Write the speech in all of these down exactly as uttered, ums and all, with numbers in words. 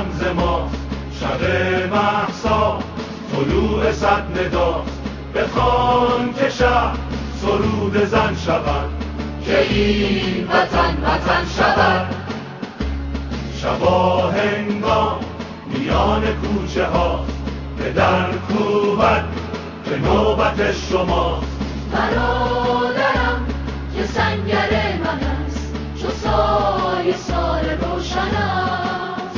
رمز ما، شب مهسا طلوع صد ندا، بخوان که شب سرود زن شود، که این وطن وطن شود. شبا هنگام میان کوچه ها به در کوبد که نوبت شماست. برادرم که سنگر من است، چو سایه سال روشن است.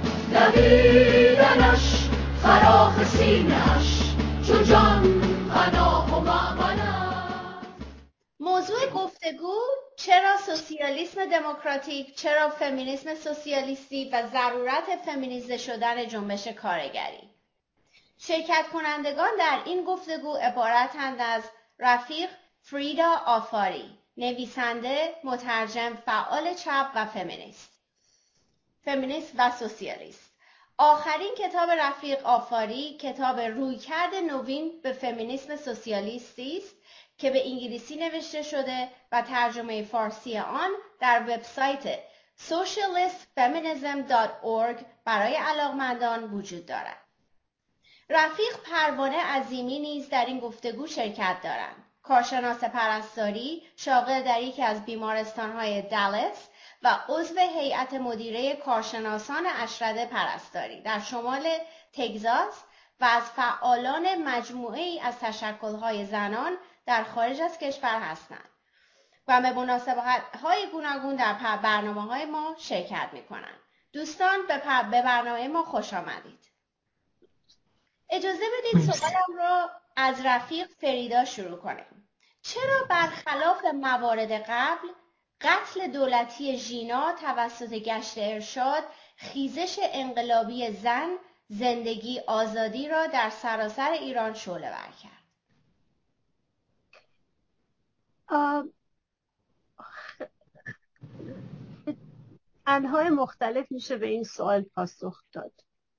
دویدنش فراخ سینه‌اش، چو جان پناه و مأمن است. موضوع گفتگو چرا سوسیالیسم دموکراتیک، چرا فمینیسم سوسیالیستی و ضرورت فمینیزه شدن جنبش کارگری. شرکت کنندگان در این گفتگو عبارتند از رفیق فریدا آفاری، نویسنده، مترجم، فعال چپ و فمینیست. فمینیست و سوسیالیست. آخرین کتاب رفیق آفاری کتاب رویکرد نوین به فمینیسم سوسیالیستی است که به انگلیسی نوشته شده و ترجمه فارسی آن در وبسایت socialist feminism dot org برای علاقمندان وجود دارد. رفیق پروانه عظیمی نیز در این گفتگو شرکت دارند. کارشناس پرستاری، شاغل در یکی از بیمارستان‌های دالاس و عضو هیئت مدیره کارشناسان اشرده پرستاری در شمال تگزاس و از فعالان مجموعه‌ای از تشکل‌های زنان در خارج از کشور هستند و به مناسبت‌های گوناگون در برنامه‌های ما شرکت می‌کنند. دوستان به برنامه ما خوش آمدید. اجازه بدید سوالم را از رفیق فریدا شروع کنیم. چرا برخلاف موارد قبل قتل دولتی ژینا توسط گشت ارشاد خیزش انقلابی زن زندگی آزادی را در سراسر ایران شعله‌ور کرد؟ انواع مختلف میشه به این سوال پاسخ داد.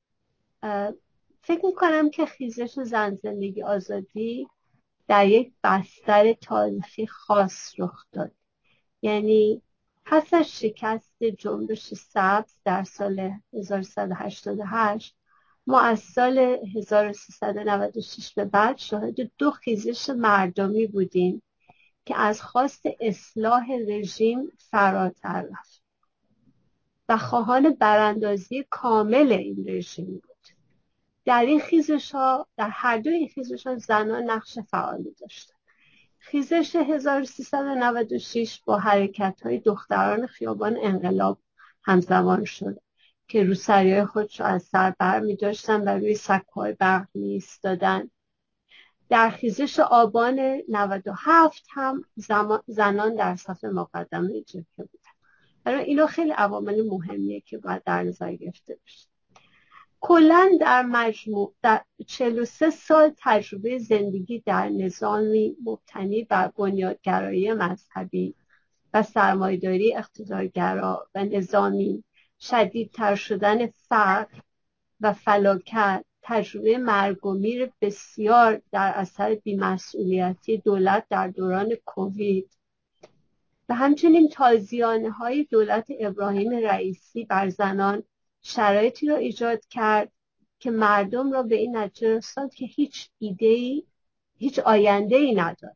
فکر میکنم که خیزش زن زندگی آزادی در یک بستر تاریخی خاص رخ داد. یعنی پس از شکست جنبش سبز در سال هزار و سیصد و هشتاد و هشت ما از سال هزار و سیصد و نود و شش به بعد شاهد دو خیزش مردمی بودیم که از خواست اصلاح رژیم فراتر رفت و خواهان براندازی کامل این رژیم بود. در این خیزش ها در هر دو این خیزش ها زنان نقش فعالی داشتند. خیزش هزار و سیصد و نود و شش با حرکت های دختران خیابان انقلاب همزمان شد که روسریای خودش رو از سر بر می داشتن و روی سکوهای برق می ایستادن. در خیزش آبان نود و هفت هم زنان در صف مقدمه جبهه بودن. برای اینا خیلی عوامل مهمیه که باید در نظر گرفته بشه. کلاً در مجموع در چهل و سه سال تجربه زندگی در نظامی مبتنی بر بنیادگرایی مذهبی و سرمایه‌داری اقتدارگرا و نظامی شدیدتر شدن فقر و فلاکت، تجربه مرگ و میر بسیار در اثر بی‌مسئولیتی دولت در دوران کووید و همچنین تازیانه‌های دولت ابراهیم رئیسی بر زنان شرایطی را ایجاد کرد که مردم را به این نتیجه رساند که هیچ ایده‌ای، هیچ آینده‌ای ندارند.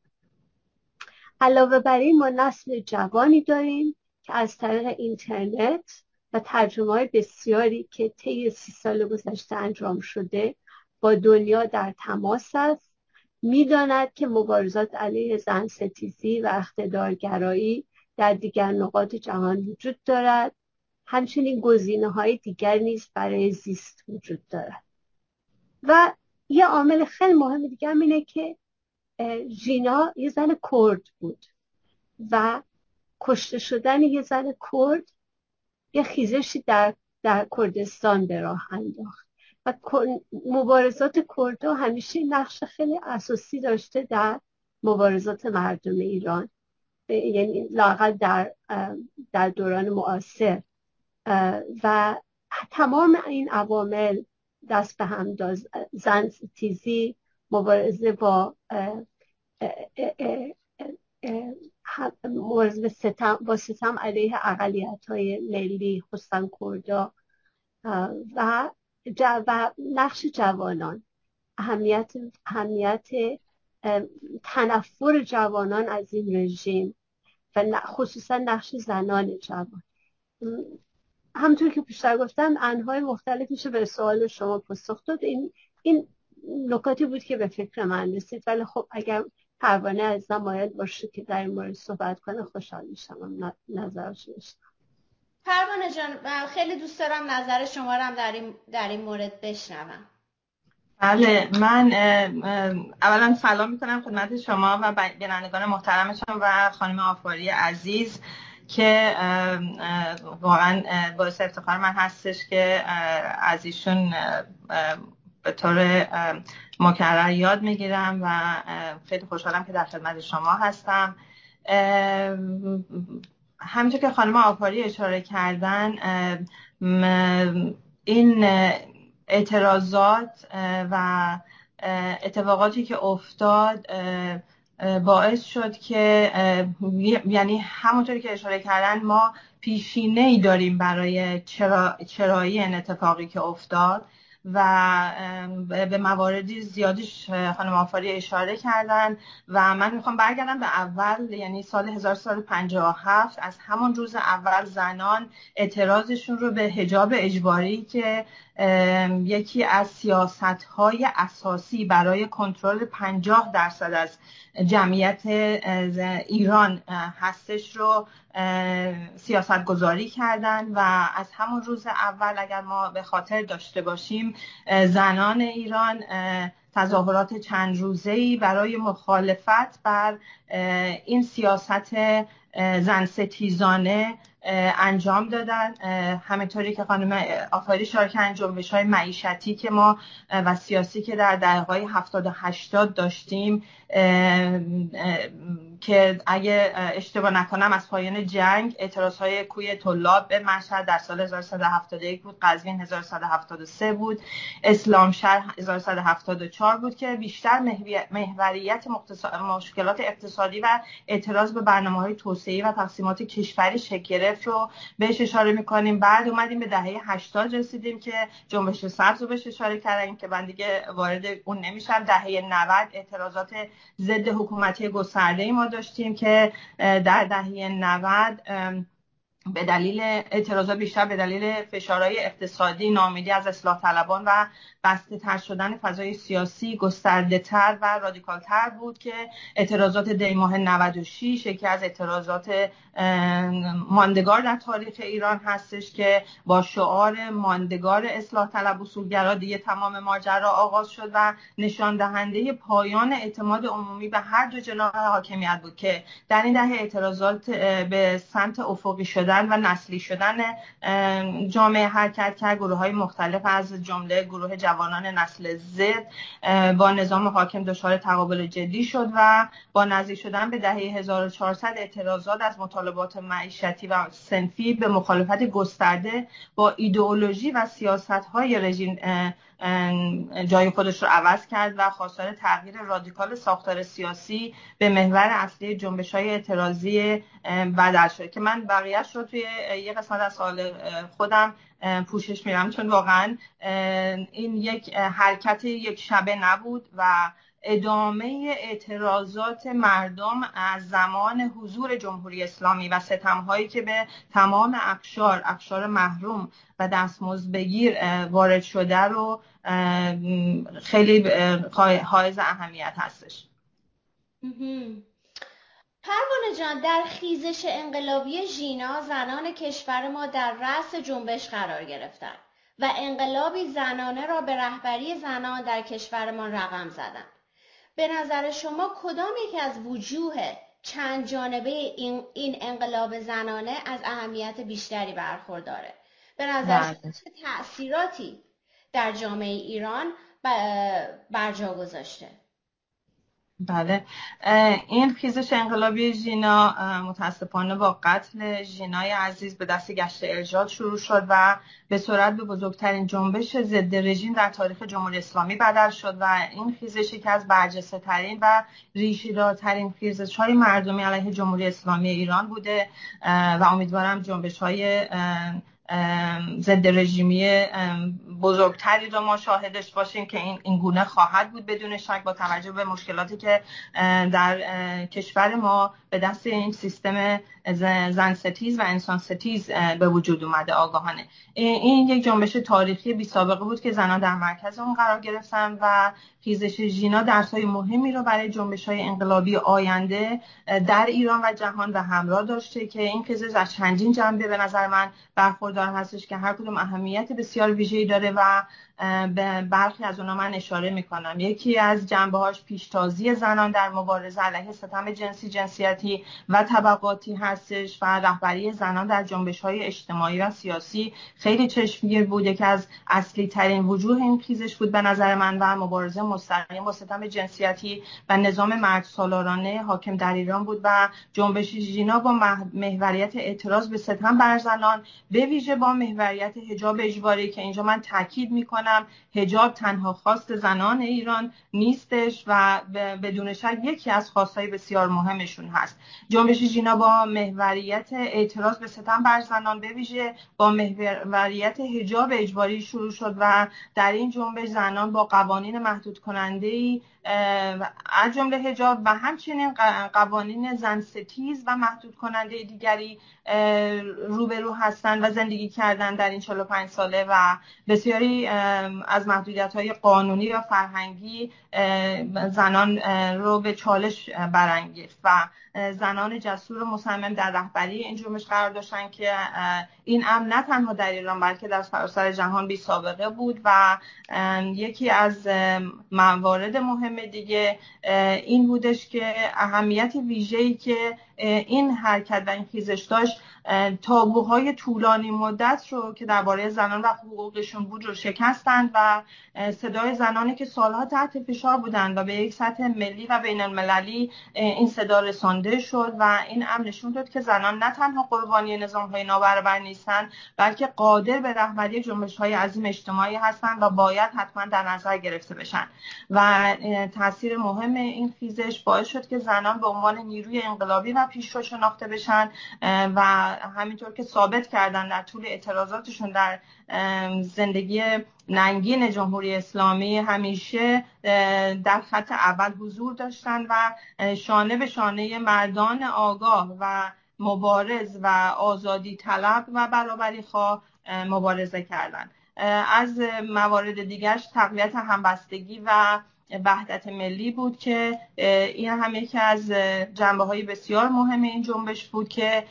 علاوه بر این ما نسل جوانی داریم که از طریق اینترنت و ترجمه‌های بسیاری که طی سی سال گذشته انجام شده با دنیا در تماس است، می‌داند که مبارزات علیه زن ستیزی و اقتدارگرایی در دیگر نقاط جهان وجود دارد. همچنین گزینه‌های دیگر نیز برای زیست وجود دارد. و یه عامل خیلی مهم دیگر اینه که ژینا یه زن کرد بود و کشته شدن یه زن کرد یه خیزشی در در کردستان به راه انداخت و مبارزات کردها همیشه نقش خیلی اساسی داشته در مبارزات مردم ایران، یعنی لااقل در در دوران معاصر. و تمام این عوامل دست به هم داد، زن ستیزی، مبارزه با مبارزه ستم با ستم علیه اقلیت‌های ملی خصوصا کردها و و نقش جوانان، اهمیت اهمیت تنفر جوانان از این رژیم و خصوصا نقش زنان جوان. همونطور که پیشتر گفتم انواع مختلف میشه به سوال شما پاسخ داد. این این نکاتی بود که به فکر من رسید، ولی خب اگر پروانه از مایل باشه که در این مورد صحبت کنه خوشحال میشم نظرش بشنوم. پروانه جان خیلی دوست دارم نظر شما رو هم در این در این مورد بشنوم. بله، من اولا سلام میکنم خدمت شما و بینندگان محترمتون و خانم آفاری عزیز که واقعا باعث افتخار من هستش که از ایشون به طور مکرر یاد میگیرم و خیلی خوشحالم که در خدمت شما هستم. همونطور که خانم آفاری اشاره کردن، این اعتراضات و اتفاقاتی که افتاد باعث شد که یعنی همونطوری که اشاره کردن ما پیشینه‌ای داریم برای چرا چرایی این اتفاقی که افتاد و به مواردی زیادیش خانم آفاری اشاره کردن و من میخوام برگردم به اول، یعنی سال هزار و سیصد و پنجاه و هفت. از همون روز اول زنان اعتراضشون رو به حجاب اجباری که یکی از سیاست‌های اساسی برای کنترل پنجاه درصد از جمعیت ایران هستش رو سیاست گذاری کردن و از همون روز اول اگر ما به خاطر داشته باشیم زنان ایران تظاهرات چند روزه‌ای برای مخالفت بر این سیاست زن ستیزانه انجام دادن. همینطوری که خانم آفاری اشاره کردن جنبش‌های معیشتی که ما و سیاسی که در دهه‌های هفتاد و هشتاد داشتیم که اگه اشتباه نکنم از پایان جنگ اعتراضهای کوی طلاب به مشهد در سال هزار و سیصد و هفتاد و یک بود، قزوین هزار و سیصد و هفتاد و سه بود، اسلامشهر هزار و سیصد و هفتاد و چهار بود که بیشتر محوریت مشکلات اقتصادی و اعتراض به برنامه‌های توسعه‌ای و تقسیمات کشوری شکل گرفت رو بهش اشاره می‌کنیم. بعد اومدیم به دهه هشتاد رسیدیم که جنبش سبز رو بهش اشاره کردیم که من دیگه وارد اون نمیشم. دهه نود اعتراضات ضد حکومتی گسترده‌ای ما داشتیم که در دهه نود به دلیل اعتراضات بیشتر به دلیل فشارهای اقتصادی، ناامیدی از اصلاح طلبان و بسته تر شدن فضای سیاسی گسترده تر و رادیکال تر بود که اعتراضات دی ماه نود و شش یکی از اعتراضات ماندگار در تاریخ ایران هستش که با شعار ماندگار اصلاح طلب اصولگرا دیگه تمام ماجرا آغاز شد و نشان دهنده پایان اعتماد عمومی به هر دو جناح حاکمیت بود که در این دهه اعتراضات به سمت افقی شدن و نسلی شدن جامعه حرکت کرد. گروه‌های مختلف از جمله گروه جوانان نسل زد با نظام حاکم دچار تقابل جدی شد و با نزدیک شدن به دهه هزار و چهارصد اعتراضات از مطالبات معیشتی و صنفی به مخالفت گسترده با ایدئولوژی و سیاست‌های رژیم جای خودش رو عوض کرد و خواستار تغییر رادیکال ساختار سیاسی به محور اصلی جنبش‌های اعتراضی بدل شد که من بقیه‌اش رو توی یه قسمت از سوال خودم پوشش میرم، چون واقعا این یک حرکت یک شبه نبود و ادامه اعتراضات مردم از زمان حضور جمهوری اسلامی و ستم‌هایی که به تمام اقشار اقشار محروم و دستمزد بگیر وارد شده رو خیلی حائز اهمیت هستش. پروانه جان، در خیزش انقلابی ژینا زنان کشور ما در رأس جنبش قرار گرفتند و انقلابی زنانه را به رهبری زنان در کشورمان رقم زدند. به نظر شما کدام یکی از وجوه چند جانبه این, این انقلاب زنانه از اهمیت بیشتری برخورداره؟ به نظر شما چه تأثیراتی در جامعه ایران برجا گذاشته؟ بله، این خیزش انقلابی ژینا متاسفانه با قتل ژینای عزیز به دست گشت ارشاد شروع شد و به سرعت به بزرگترین جنبش ضد رژیم در تاریخ جمهوری اسلامی بدل شد و این خیزش یکی از برجسته ترین و ریشه‌دارترین خیزش‌های مردمی علیه جمهوری اسلامی ایران بوده و امیدوارم جنبش‌های ضد رژیمی بزرگتری رو ما شاهدش باشیم که این این گونه خواهد بود بدون شک، با توجه به مشکلاتی که در کشور ما به دست این سیستم زن ستیز و انسان ستیز به وجود اومده آگاهانه. این یک جنبش تاریخی بی سابقه بود که زنان در مرکز اون قرار گرفتن و خیزش ژینا درس‌های مهمی رو برای جنبش‌های انقلابی آینده در ایران و جهان به همراه داشته که این خیزش از چندین جنبه به نظر من برخوردار هستش که هر کدوم اهمیت بسیار ویژه‌ای داره و به برخی از اونها من اشاره میکنم. یکی از جنبه‌هاش پیشتازی زنان در مبارزه علیه ستم جنسی، جنسیتی و طبقاتی هستش و رهبری زنان در جنبش‌های اجتماعی و سیاسی خیلی چشمگیر بود. یکی از اصلی ترین وجوه این خیزش بود به نظر من و مبارزه مستقیم با ستم جنسیتی و نظام مردسالارانه حاکم در ایران بود و جنبش ژینا با محوریت اعتراض به ستم بر زنان، به ویژه با محوریت حجاب اجباری که اینجا من تاکید میکنم حجاب تنها خواست زنان ایران نیستش و بدون شک یکی از خواستهای بسیار مهمشون هست. جنبش ژینا با محوریت اعتراض به ستم بر زنان، به ویژه با محوریت حجاب اجباری شروع شد و در این جنبش زنان با قوانین محدود کننده‌ای از جمله حجاب و همچنین قوانین زن ستیز و محدود کننده دیگری روبرو هستند و زندگی کردن در این چهل و پنج ساله و بسیاری از محدودیت‌های قانونی و فرهنگی زنان رو به چالش برانگیخت و زنان جسور و مصمم در رهبری این جنبش قرار داشتن که این امر نه تنها در ایران بلکه در سراسر جهان بی سابقه بود و یکی از موارد مهم دیگه این بودش که اهمیت ویژه‌ای که این حرکت و این خیزش داشت تابوهای طولانی مدت رو که درباره زنان و حقوقشون بود رو شکستند و صدای زنانی که سالها تحت فشار بودند و به یک سطح ملی و بین المللی این صدا رسانده شد و این امر نشون داد که زنان نه تنها قربانی نظام‌های نابرابر نیستند بلکه قادر به رهبری جنبش‌های عظیم اجتماعی هستند و باید حتما در نظر گرفته بشن. و تاثیر مهم این خیزش باعث شد که زنان به عنوان نیروی انقلابی و پیشرو شناخته بشن و همینطور که ثابت کردن در طول اعتراضاتشون در زندگی ننگین جمهوری اسلامی همیشه در خط اول حضور داشتن و شانه به شانه مردان آگاه و مبارز و آزادی طلب و برابری خواه مبارزه کردند. از موارد دیگرش تقویت همبستگی و وحدت ملی بود که این هم یکی از جنبه‌های بسیار مهم این جنبش بود که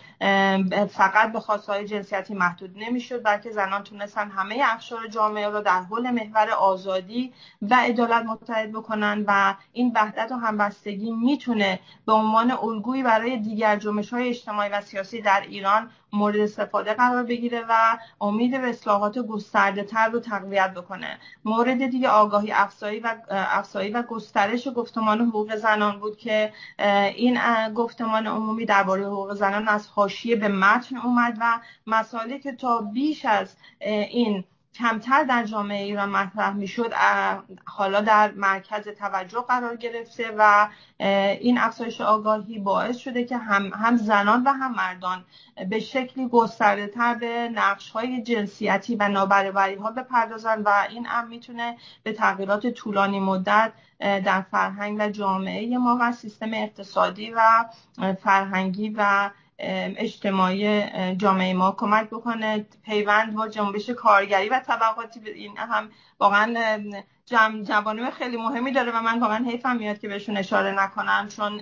فقط به خواستهای جنسیتی محدود نمی‌شد بلکه زنان تونستن همه اقشار جامعه را در حول محور آزادی و عدالت متحد بکنن و این وحدت و همبستگی میتونه به عنوان الگویی برای دیگر جنبش‌های اجتماعی و سیاسی در ایران مورد استفاده قرار بگیره و امید به اصلاحات گسترده‌تر رو تقویت بکنه. مورد دیگه آگاهی افزایی و افزایی و گسترش گفتمان حقوق زنان بود که این گفتمان عمومی درباره حقوق زنان از حاشیه به متن اومد و مسائلی که تا بیش از این کمتر در جامعه ایران مطرح میشد حالا در مرکز توجه قرار گرفته و این افزایش آگاهی باعث شده که هم هم زنان و هم مردان به شکلی گسترده‌تر به نقش‌های جنسیتی و نابرابری‌ها بپردازن و این امر میتونه به تغییرات طولانی مدت در فرهنگ و جامعه ما و سیستم اقتصادی و فرهنگی و اجتماعی جامعه ما کمک بکنه. پیوند با جنبش کارگری و طبقاتی این هم واقعا جمع جوانب خیلی مهمی داره و من واقعا حیفم میاد که بهشون اشاره نکنم چون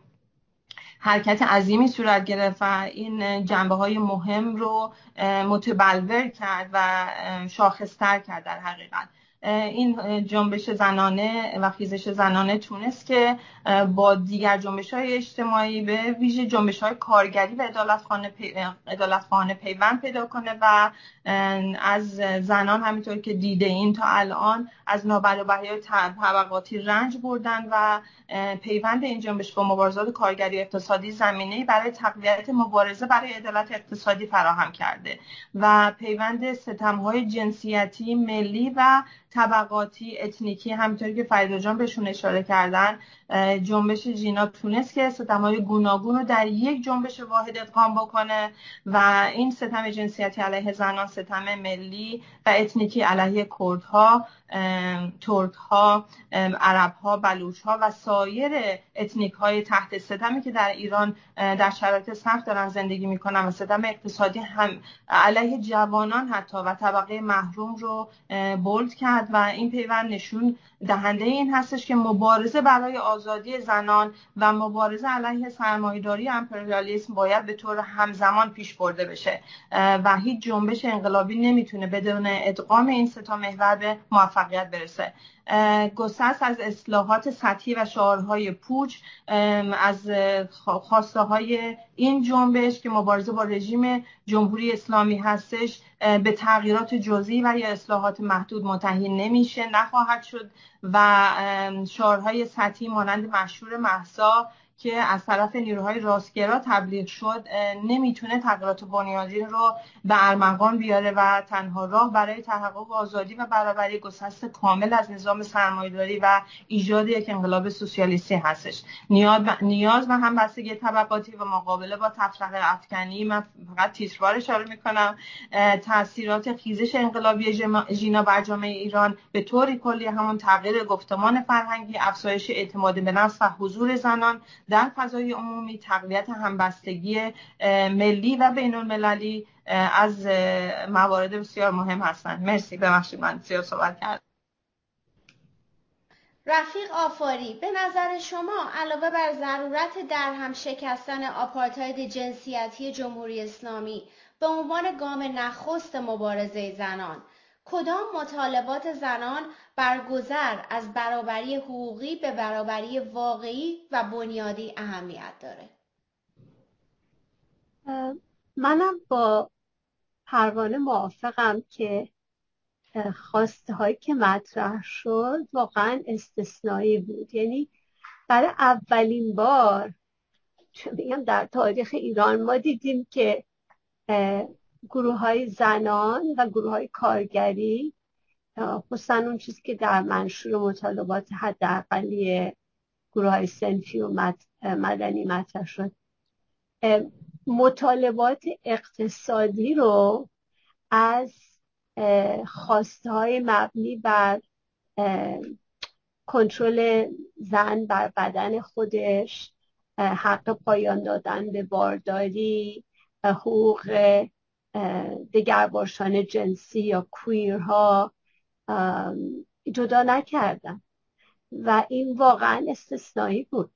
حرکت عظیمی صورت گرفت و این جنبه‌های مهم رو متبلور کرد و شاخص‌تر کرد. در حقیقت این جنبش زنانه و خیزش زنانه تونست که با دیگر جنبش‌های اجتماعی به ویژه جنبش‌های کارگری و عدالت‌خوانه پی... عدالت‌خوانه پیوند پیدا کنه و از زنان همینطور که دیده این تا الان از نابرابری‌های طبقاتی رنج بردن و پیوند این جنبش با مبارزات کارگری اقتصادی زمینه‌ای برای تقویت مبارزه برای عدالت اقتصادی فراهم کرده و پیوند ستم‌های جنسیتی ملی و طبقاتی، اتنیکی، همونطوری که فریدا جان بهشون اشاره کردن، جنبش ژینا تونست که ستم‌های گوناگون رو در یک جنبش واحد ادغام بکنه و این ستم جنسیتی علیه زنان، ستم ملی و اتنیکی علیه کردها، ترک‌ها، عرب‌ها، بلوچ‌ها و سایر اتنیک‌های تحت ستمی که در ایران در شرایط سخت دارن زندگی میکنن و ستم اقتصادی هم علیه جوانان حتی و طبقه محروم رو بولد کرد و این پیوند نشون دهنده این هستش که مبارزه برای آزادی زنان و مبارزه علیه سرمایه‌داری امپریالیسم باید به طور همزمان پیش برده بشه و هیچ جنبش انقلابی نمیتونه بدون ادغام این سه تا محور به موفقیت برسه. گسست از اصلاحات سطحی و شعارهای پوچ، از خواسته های این جنبش که مبارزه با رژیم جمهوری اسلامی هستش به تغییرات جزئی و یا اصلاحات محدود منتهی نمیشه، نخواهد شد و شعارهای سطحی مانند مشهور مهسا که از طرف نیروهای راستگرا تبلیغ شد نمیتونه تغییرات بنیادین رو به ارمغان بیاره و تنها راه برای تحقق آزادی و برابری گسست کامل از نظام سرمایه‌داری و ایجاد یک انقلاب سوسیالیستی هستش. نیاز نیاز و همبستگی طبقاتی و مقابله با تفرقه افکنی، من فقط تیتروار اشاره میکنم، تاثیرات خیزش انقلابی ژینا بر جامعه ایران به طوری کلی همون تغییر گفتمان فرهنگی، افزایش اعتماد به نفس و حضور زنان در فضای عمومی، تقویت همبستگی ملی و بین المللی از موارد بسیار مهم هستند. مرسی، ببخشید من زیاد صحبت کردم. رفیق آفاری، به نظر شما علاوه بر ضرورت در هم شکستن آپارتاید جنسیتی جمهوری اسلامی به عنوان گام نخست مبارزه زنان، کدام مطالبات زنان برگذر از برابری حقوقی به برابری واقعی و بنیادی اهمیت داره؟ منم با پروانه موافقم که خواسته هایی که مطرح شد واقعا استثنایی بود. یعنی برای اولین بار چون میگم در تاریخ ایران ما دیدیم که گروه های زنان و گروه های کارگری، خصوصا اون چیزی که در منشور مطالبات حداقلی گروه های صنفی و مدنی مطرح شد، مطالبات اقتصادی رو از خواسته های مبنی بر کنترل زن بر بدن خودش، حق پایان دادن به بارداری، حقوق دگرباشان جنسی یا کویرها جدا نکردن و این واقعا استثنایی بود.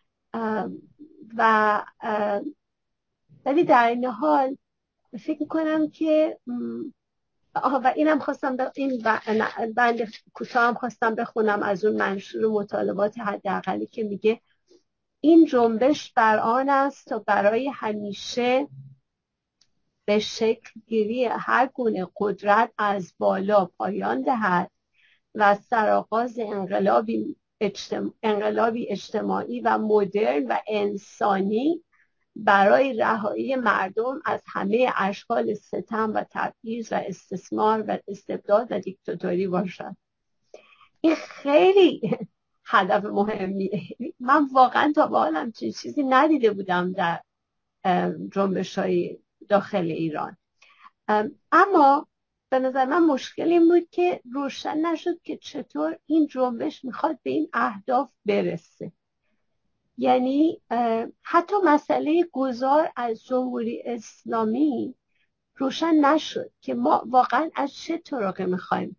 و ولی در این حال فکر کنم که آها و اینم خواستم ب... این بند کوتاه هم خواستم بخونم از اون منشور مطالبات حداقلی که میگه این جنبش بر آن است تا برای همیشه به شکل گیری هر گونه قدرت از بالا پایان دهد و سرآغاز انقلابی اجتماع... انقلابی اجتماعی و مدرن و انسانی برای رهایی مردم از همه اشکال ستم و تبعیض و استثمار و استبداد و دیکتاتوری باشد. این خیلی هدف مهمیه. من واقعا تا به حال همچین چیزی ندیده بودم در جنبش‌های داخل ایران. اما به نظر من مشکل این بود که روشن نشد که چطور این جنبش میخواد به این اهداف برسه. یعنی حتی مسئله گذار از جمهوری اسلامی روشن نشد که ما واقعا از چه طریقی میخوایم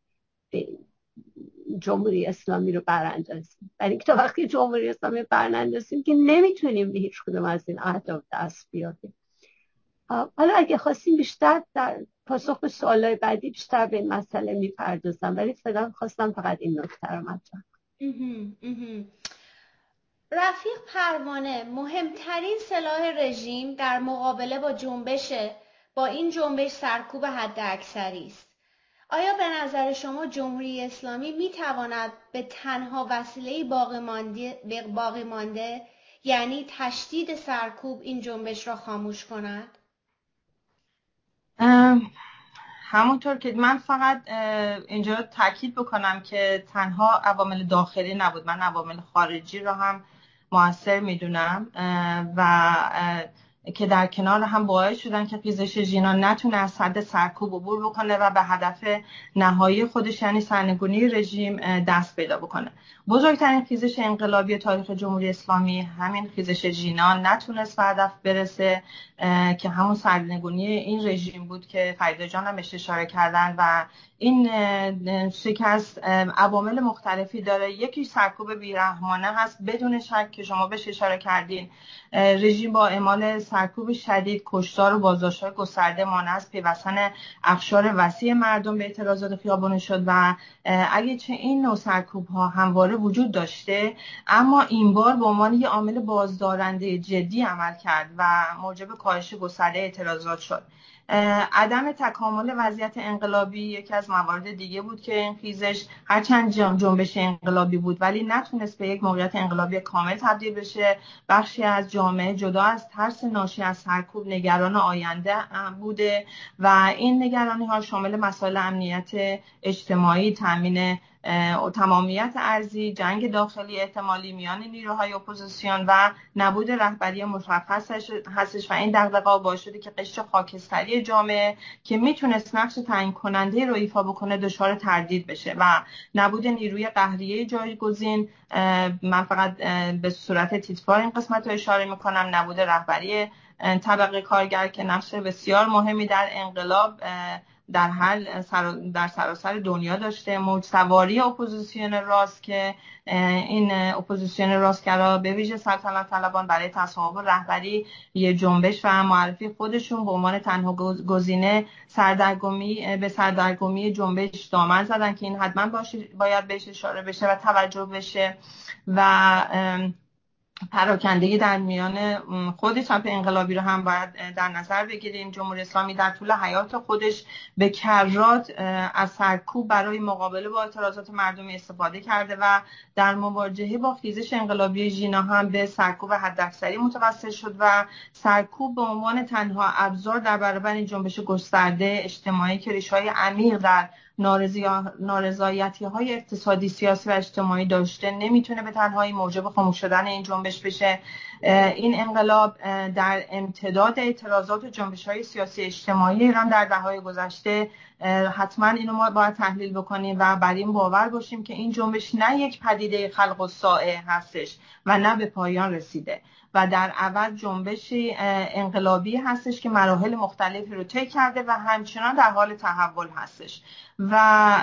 جمهوری اسلامی رو براندازیم. برای اینکه تا وقتی جمهوری اسلامی براندازیم که نمیتونیم به هیچ کدوم از این اهداف دست بیابیم. حالا اگه خواستیم بیشتر در پاسخ به سوالای بعدی بیشتر به این مسئله میپردازم، ولی فعلا خواستم فقط این نکته رو مطرح کنم. رفیق پروانه، مهمترین سلاح رژیم در مقابله با جنبش با این جنبش سرکوب حداکثری است. آیا به نظر شما جمهوری اسلامی میتواند به تنها وسیله باقی مانده, باقی مانده یعنی تشدید سرکوب این جنبش را خاموش کند؟ همونطور که من فقط اینجا تاکید بکنم که تنها عوامل داخلی نبود، من عوامل خارجی رو هم مؤثر میدونم و که در کنار هم باعث شدن که خیزش ژینا نتونه از حد سرکوب عبور بکنه و به هدف نهایی خودش یعنی سرنگونی رژیم دست پیدا بکنه. بزرگترین خیزش انقلابی تاریخ جمهوری اسلامی همین خیزش ژینا نتونست به هدف برسه که همون سرنگونی این رژیم بود که فریده جان هم بهش اشاره کردن و این شکست عوامل مختلفی داره. یکی سرکوب بیرحمانه هست بدون شک که شما بهش اشاره کردین. رژیم با اعمال سرکوب شدید، کشتار و بازداشت‌های گسترده مانع از پیوستن اقشار وسیع مردم به اعتراضات خیابانی شد و اگه چه این نوع سرکوب‌ها همواره وجود داشته، اما این بار به عنوان یک عامل بازدارنده جدی عمل کرد و موجب کاهش گسترده اعتراضات شد. عدم تکامل وضعیت انقلابی یکی از موارد دیگه بود که این خیزش هرچند جنبش انقلابی بود ولی نتونست به یک موقعیت انقلابی کامل تبدیل بشه. بخشی از جامعه جدا از ترس ناشی از سرکوب نگران آینده بوده و این نگرانی ها شامل مسائل امنیت اجتماعی، تامین و تمامیت ارضی، جنگ داخلی احتمالی میان نیروهای اپوزیسیون و نبود رهبری مشخص هستش و این دغدغه‌ها باعث شده که قشر خاکستری جامعه که میتونست نقش تعیین کننده رو ایفا بکنه دچار تردید بشه و نبود نیروی قهریه جایگزین. من فقط به صورت تیتروار این قسمت رو اشاره میکنم. نبود رهبری طبقه کارگر که نقش بسیار مهمی در انقلاب در حال سر در سراسر دنیا داشته. موج سواری اپوزیسیون راست که این اپوزیسیون راستگرا به ویژه سلطنت طلبان برای تصاحب رهبری یه جنبش و معرفی خودشون به عنوان تنها گزینه سردرگمی به سردرگمی جنبش دامن زدن که این حتما باید بهش اشاره بشه و توجه بشه و پراکندگی در میان خود چپ انقلابی رو هم باید در نظر بگیریم. جمهوری اسلامی در طول حیات خودش به کرات از سرکوب برای مقابله با اعتراضات مردمی استفاده کرده و در مواجهه با خیزش انقلابی ژینا هم به سرکوب حداکثری متوسل شد و سرکوب به عنوان تنها ابزار در برابر این جنبش گسترده اجتماعی که ریشه‌های عمیق در نارضایتی‌های اقتصادی، سیاسی و اجتماعی داشته نمیتونه به تنهایی موجب خاموش شدن این جنبش بشه. این انقلاب در امتداد اعتراضات و جنبش‌های سیاسی اجتماعی ایران در دهه‌های گذشته حتما اینو ما باید تحلیل بکنیم و بر این باور باشیم که این جنبش نه یک پدیده خلق الساعه هستش و نه به پایان رسیده و در عوض جنبشی انقلابی هستش که مراحل مختلفی رو طی کرده و همچنان در حال تحول هستش و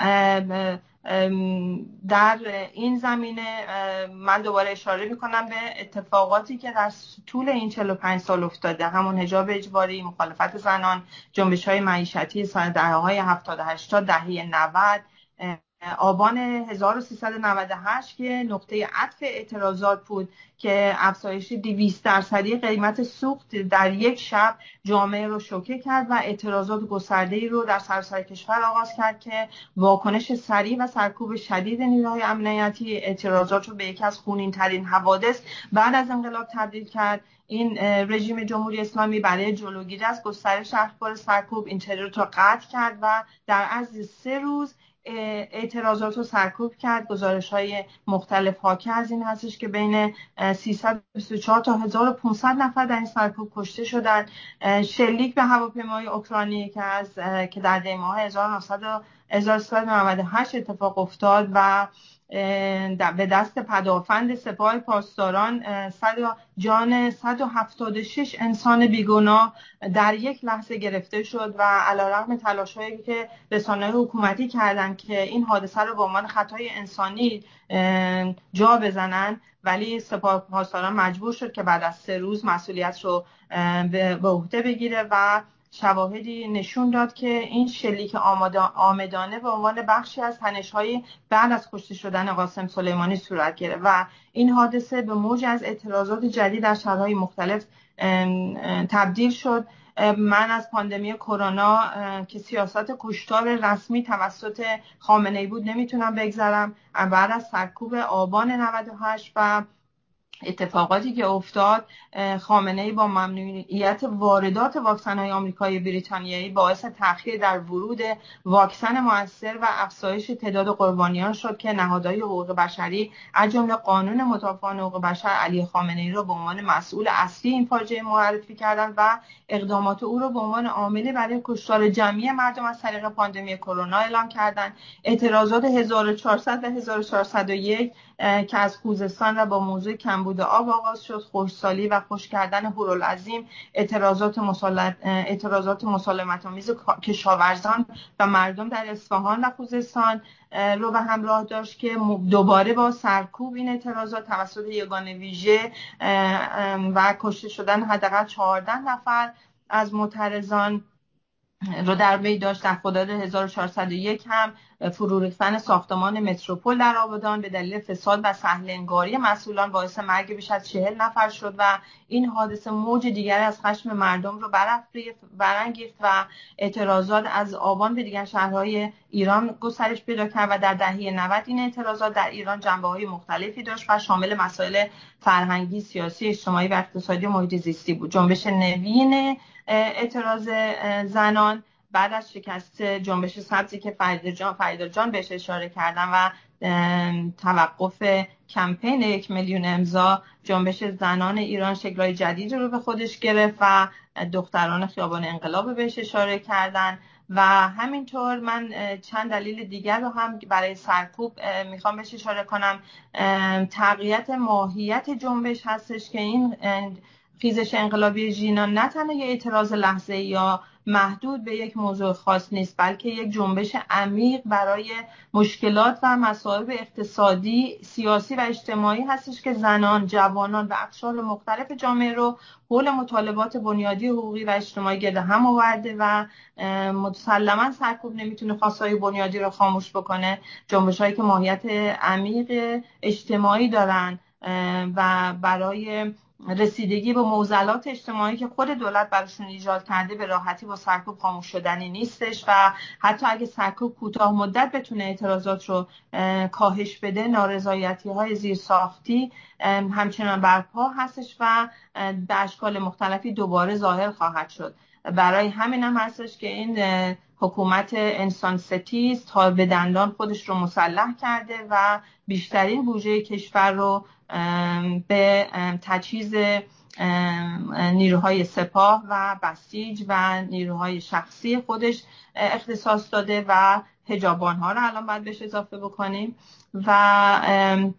در این زمینه من دوباره اشاره میکنم به اتفاقاتی که در طول این چهل و پنج سال افتاده. همون حجاب اجباری، مخالفت زنان، جنبش‌های معیشتی سال دهه‌های هفتاد و هشتاد، دهه نود، آبان هزار و سیصد و نود و هشت که نقطه عطف اعتراضات بود که افزایش دویست درصدی قیمت سوخت در یک شب جامعه رو شوکه کرد و اعتراضات گسترده‌ای رو در سراسر کشور آغاز کرد که واکنش سریع و سرکوب شدید نیروهای امنیتی اعتراضات رو به یکی از خونین‌ترین حوادث بعد از انقلاب تبدیل کرد. این رژیم جمهوری اسلامی برای جلوگیری از گسترش اخبار سرکوب این ترور رو قطع کرد و در عرض سه روز اعتراضات رو سرکوب کرد. گزارش‌های مختلف حاکی از این هستش که بین سیصد و بیست و چهار تا هزار و پانصد نفر در این سرکوب کشته شدند. شلیک به هواپیمای اوکراینی که از که در دی ماه هزار و نهصد و نود و هشت اتفاق افتاد و به دست پدافند سپاه پاسداران جان صد و هفتاد و شش انسان بیگناه در یک لحظه گرفته شد و علیرغم تلاش‌هایی که رسانه‌های حکومتی کردند که این حادثه رو به عنوان خطای انسانی جا بزنن، ولی سپاه پاسداران مجبور شد که بعد از سه روز مسئولیت رو به عهده بگیره و شواهدی نشون داد که این شلیک آمدانه به عنوان بخشی از تنش‌های بعد از کشته شدن قاسم سلیمانی صورت گرفت و این حادثه به موج از اعتراضات جدید در شهرهای مختلف تبدیل شد. من از پاندمی کرونا که سیاست کشتار رسمی توسط خامنه‌ای بود نمیتونم بگذرم. بعد از سرکوب آبان نود و هشت و اتفاقاتی که افتاد، خامنه‌ای با ممنوعیت واردات واکسن‌های آمریکایی و بریتانیایی باعث تأخیر در ورود واکسن مؤثر و افزایش تعداد قربانیان شد که نهادهای حقوق بشری از جمله قانون مدافعان حقوق بشر علی خامنه‌ای را به عنوان مسئول اصلی این فاجعه معرفی کردند و اقدامات او را به عنوان عامل برای کشتار جمعی مردم از طریق پاندمی کرونا اعلام کردند. اعتراضات هزار و چهارصد و هزار و چهارصد و یک که از خوزستان و با موضوع کمبود آب آغاز شد، خشکسالی و خشک کردن هورالعظیم، اعتراضات مسالمت اعتراضات مسالمت‌آمیز کشاورزان و مردم در اصفهان و خوزستان رو به همراه داشت که دوباره با سرکوب این اعتراضات توسط یگان ویژه و کشته شدن حداقل چهارده نفر از معترضان رو در بین داشت. در خرداد هزار و چهارصد و یک هم فرو ریختن ساختمان متروپول در آبادان به دلیل فساد و سهل‌انگاری مسئولان باعث مرگ بیش از چهل نفر شد و این حادثه موج دیگری از خشم مردم رو برانگیخت و اعتراضات از آبان به دیگر شهرهای ایران گسترش پیدا کرد و در دهه نود این اعتراضات در ایران جنبه‌های مختلفی داشت و شامل مسائل فرهنگی، سیاسی، اجتماعی و اقتصادی و محیط زیستی بود. جنبش نوین اعتراض زنان بعد از شکست جنبش سبزی که فریدا جان فریدا جان بهش اشاره کردن و توقف کمپین یک میلیون امضا، جنبش زنان ایران شکل‌های جدیدی رو به خودش گرفت و دختران خیابان انقلاب بهش اشاره کردن و همینطور من چند دلیل دیگر رو هم برای سرکوب میخوام بهش اشاره کنم. تغییرات ماهیت جنبش هستش که این خیزش انقلابی ژینا نه تنها یک اعتراض لحظه‌ای یا محدود به یک موضوع خاص نیست، بلکه یک جنبش عمیق برای مشکلات و مسائل اقتصادی، سیاسی و اجتماعی هستش که زنان، جوانان و اقشار مختلف جامعه رو حول مطالبات بنیادی حقوقی و اجتماعی گرد هم آورده و مسلماً سرکوب نمیتونه خواستهای بنیادی رو خاموش بکنه. جنبش‌هایی که ماهیت عمیق اجتماعی دارن و برای رسیدگی به معضلات اجتماعی که خود دولت براشون ایجاد کرده به راحتی با سرکوب خاموش شدنی نیستش و حتی اگه سرکوب کوتاه مدت بتونه اعتراضات رو کاهش بده، نارضایتی‌های زیرساختی همچنان برپا هستش و به اشکال مختلفی دوباره ظاهر خواهد شد. برای همین هم هستش که این حکومت انسان ستیز تا به دندان خودش رو مسلح کرده و بیشترین بودجه کشور رو به تجهیز نیروهای سپاه و بسیج و نیروهای شخصی خودش اختصاص داده و حجابان ها رو الان باید بهش اضافه بکنیم و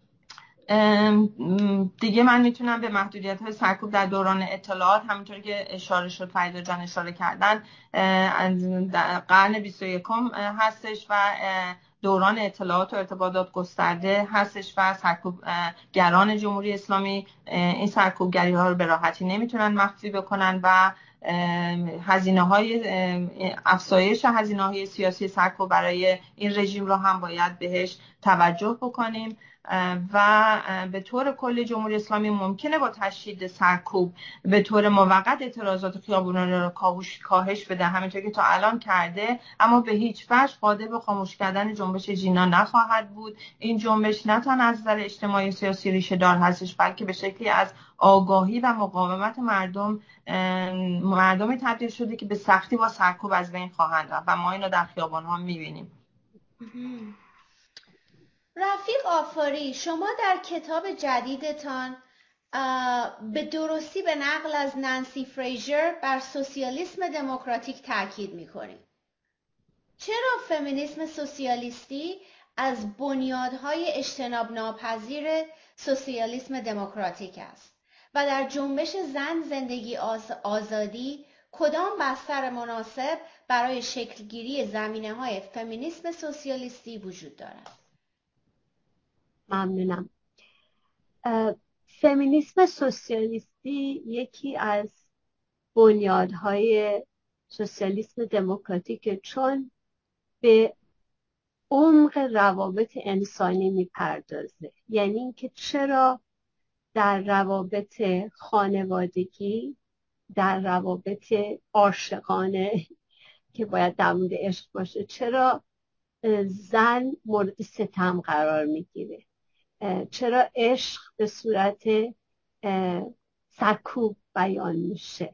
دیگه من میتونم به محدودیت های سرکوب در دوران اطلاعات همونطور که اشاره شد، فریدا جان اشاره کردن، قرن بیست و یکم هستش و دوران اطلاعات و ارتباطات گسترده هستش و سرکوبگران جمهوری اسلامی این سرکوبگری ها رو به راحتی نمیتونن مخفی بکنن و هزینه های افزایش هزینه های سیاسی سرکوب برای این رژیم رو هم باید بهش توجه بکنیم و به طور کلی جمهوری اسلامی ممکنه با تشدید سرکوب به طور موقت اعتراضات خیابونی رو کاهش بده همونطور که تا الان کرده، اما به هیچ وجه قادر به خاموش کردن جنبش ژینا نخواهد بود. این جنبش نه تنها از نظر اجتماعی سیاسی ریشه دار هستش، بلکه به شکلی از آگاهی و مقاومت مردم مردمی تبدیل شده که به سختی با سرکوب از بین خواهند رفت و ما اینو در خیابان‌ها می‌بینیم. رفیق آفاری، شما در کتاب جدیدتان به درستی به نقل از نانسی فریزر بر سوسیالیسم دموکراتیک تاکید می‌کنید. چرا فمینیسم سوسیالیستی از بنیادهای اجتناب ناپذیر سوسیالیسم دموکراتیک است و در جنبش زن زندگی آزادی کدام بستر مناسب برای شکلگیری زمینه‌های فمینیسم سوسیالیستی وجود دارد؟ ممنونم. فمینیسم سوسیالیستی یکی از بنیادهای سوسیالیسم دموکراتیک چون به عمق روابط انسانی میپردازه. یعنی اینکه چرا در روابط خانوادگی، در روابط عاشقانه که باید در مورد عشق باشه، چرا زن مورد ستم قرار میگیره. چرا عشق به صورت سرکوب بیان میشه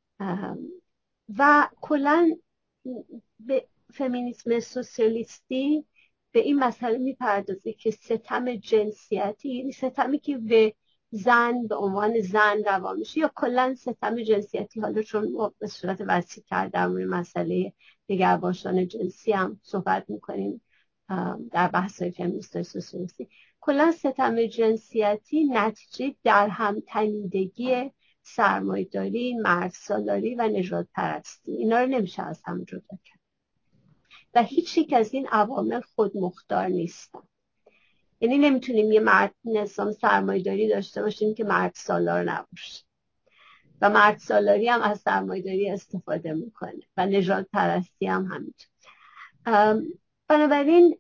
و کلا به فمینیسم سوسیالیستی به این مسئله میپردازه که ستم جنسیتی، یعنی ستمی که به زن به عنوان زن روا میشه یا کلا ستم جنسیتی، حالا چون ما به صورت وسیع تر در مورد مسئله دگرباشان جنسی هم صحبت میکنیم در بحث‌های فمینیست سوسیالیستی، کلا ستم جنسیتی نتیجه در هم تنیدگی سرمایه‌داری، مردسالاری و نژاد پرستی، اینا رو نمیشه از هم جدا کرد و هیچ یک از این عوامل خودمختار نیستن. یعنی نمیتونیم یه مرد نظام سرمایه‌داری داشته باشیم که مرد سالار نباشه و مرد سالاری هم از سرمایه‌داری استفاده میکنه و نژاد پرستی هم همینطور. بنابراین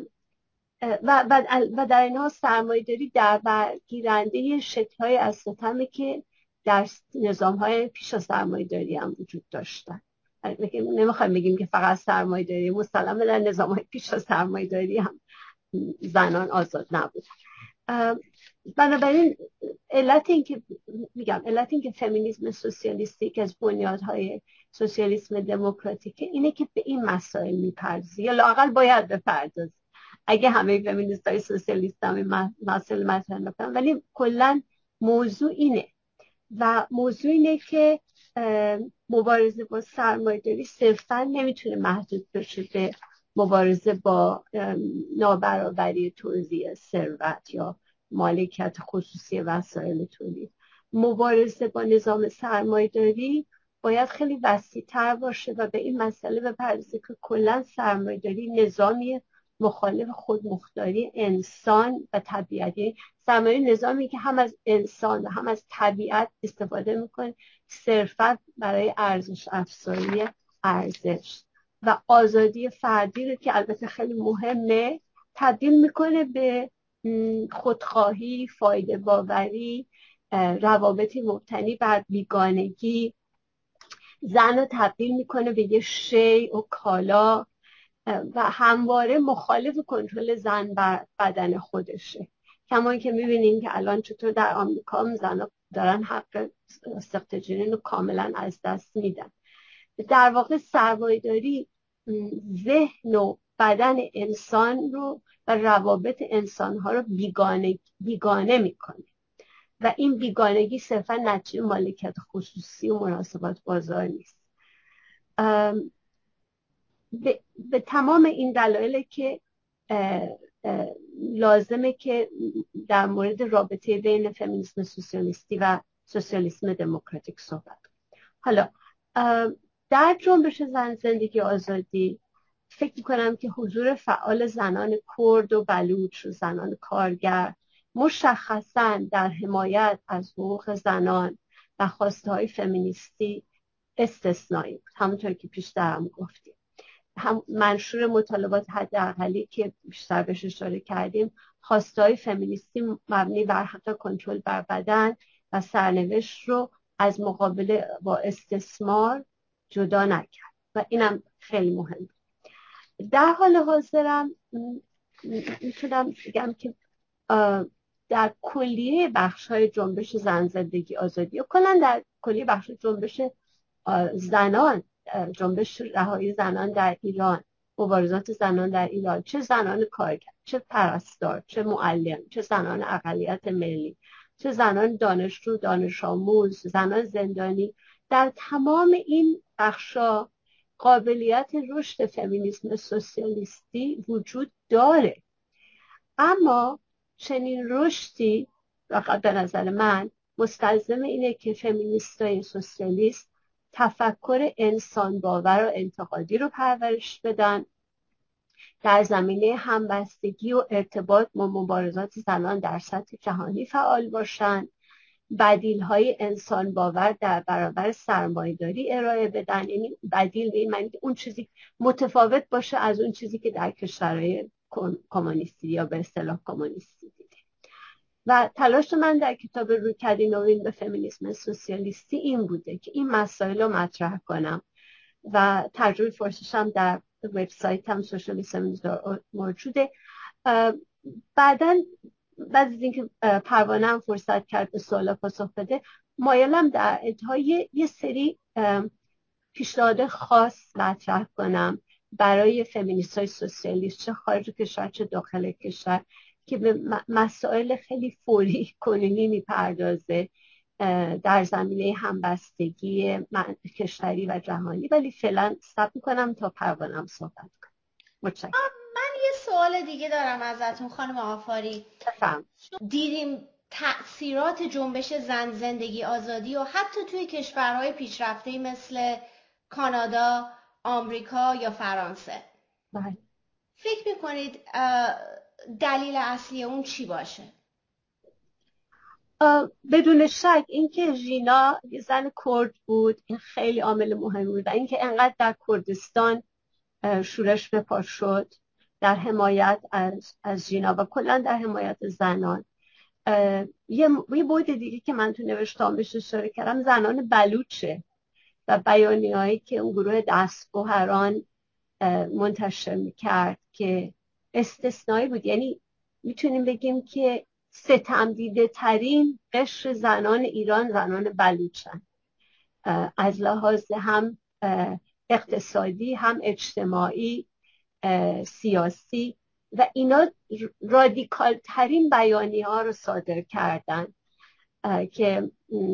و, و در اینها سرمایه‌داری در برگیرنده شکل‌های از ستمی که در نظام‌های پیش از سرمایه‌داری هم وجود داشتن. نمیخوایم بگیم که فقط سرمایه‌داری، مسلماً در نظام‌های پیش از سرمایه‌داری هم زنان آزاد نبود. بنابراین علت این که میگم علت این که فمینیسم سوسیالیستی که از بنیادهای سوسیالیسم دموکراتیک اینه که به این مسائل میپردازه یا لااقل باید بپردازه. اگه همه فمینیست‌های سوسیالیست هم این مسائل مطرح نکنن، ولی کلا موضوع اینه و موضوع اینه که مبارزه با سرمایه‌داری صرفاً نمیتونه محدود بشه به مبارزه با نابرابری توزیع ثروت یا مالکیت خصوصی وسایل تولید. مبارزه با نظام سرمایه‌داری باید خیلی وسیع‌تر باشه و به این مسئله بپردازه که کلا سرمایه‌داری نظامی مخالف خودمختاری انسان و طبیعت، یعنی سرمایه‌داری نظامی که هم از انسان و هم از طبیعت استفاده میکنه صرفاً برای ارزش افزایی ارزش و آزادی فردی رو که البته خیلی مهمه تبدیل میکنه به خودخواهی، فایده باوری، روابطی مبتنی بر بیگانگی. زن رو تبدیل میکنه به یه شی و کالا و همواره مخالف کنترل زن بر بدن خودشه. کما که میبینیم که الان چطور در آمریکا هم زنها دارن حق سقط جنین رو کاملا از دست میدن. در واقع سرمایه‌داری ذهن و بدن انسان رو و روابط انسانها رو بیگانه بیگانه میکنه و این بیگانگی صرفا نتیجه مالکیت خصوصی و مناسبات بازار نیست. به, به تمام این دلایل که اه اه لازمه که در مورد رابطه بین فمینیسم سوسیالیستی و سوسیالیسم دموکراتیک صحبت. حالا در جنبش زن زندگی آزادی فکر میکنم که حضور فعال زنان کرد و بلوچ و زنان کارگر مشخصاً در حمایت از حقوق زنان و خواسته های فمینیستی استثنایی بود. همونطور که پیشتر هم گفتیم، هم منشور مطالبات حداقلی که بیشتر بهش اشاره کردیم خواسته های فمینیستی مبنی بر حق کنترل بر بدن و سرنوشت رو از مقابله با استثمار جدا نکرد و اینم خیلی مهم. در حال حاضرم میتونم بگم که در کلیه بخش‌های جنبش زن زندگی آزادی و کلا در کلیه بخش جنبش زنان، جنبش رهایی زنان در ایران، مبارزات زنان در ایران، چه زنان کارگر، چه پرستار، چه معلم، چه زنان اقلیت ملی، چه زنان دانشجو، دانش آموز، زنان زندانی، در تمام این بخش‌ها قابلیت رشد فمینیسم سوسیالیستی وجود داره. اما چنین رشدی واقعا به نظر من مستلزم اینه که فمینیستای سوسیالیست تفکر انسان باور و انتقادی رو پرورش بدن، در زمینه همبستگی و ارتباط با مبارزات زنان در سطح جهانی فعال باشن، بدیل‌های انسان باور در برابر سرمایه‌داری ارائه بدن. یعنی بدیل به این معنی که اون چیزی متفاوت باشه از اون چیزی که در کشورهای کمونیستی یا به اصطلاح کمونیستی دیده. و تلاش من در کتاب رویکرد نوین به فمینیسم سوسیالیستی این بوده که این مسائل رو مطرح کنم و ترجمه فارسیش هم در وبسایتم سوشالیسم موجوده. بعداً بعد از اینکه پروانه هم فرصت کرد به سوالا پاسخ بده، مایلم در انتهای یه سری پیشنهاد خاص مطرح کنم برای فمینیست‌های سوسیالیست، چه خارج کشور چه داخل کشور، که به مسائل خیلی فوری کنونی میپردازه در زمینه همبستگی کشوری و جهانی. ولی فعلا صبر میکنم تا پروانم صحبت کنم. متشکرم. من یه سوال دیگه دارم ازتون خانم آفاری. بفهم. دیدیم تأثیرات جنبش زن زندگی آزادی و حتی توی کشورهای پیشرفته مثل کانادا، آمریکا یا فرانسه. بله. فکر میکنید دلیل اصلی اون چی باشه؟ بدون شک اینکه ژینا یه زن کرد بود، این خیلی عامل مهمی بود. اینکه انقدر در کردستان شورش به پا شد در حمایت از از ژینا و کلا در حمایت زنان. یه یه بعد دیگه که من تو نوشتامش اشاره کردم زنان بلوچه و بیانیه‌هایی که اون گروه دستگوهران منتشر میکرد که استثنایی بود. یعنی میتونیم بگیم که ستم دیده ترین قشر زنان ایران زنان بلوچن، از لحاظ هم اقتصادی هم اجتماعی سیاسی، و اینا رادیکال ترین بیانیه ها رو صادر کردن که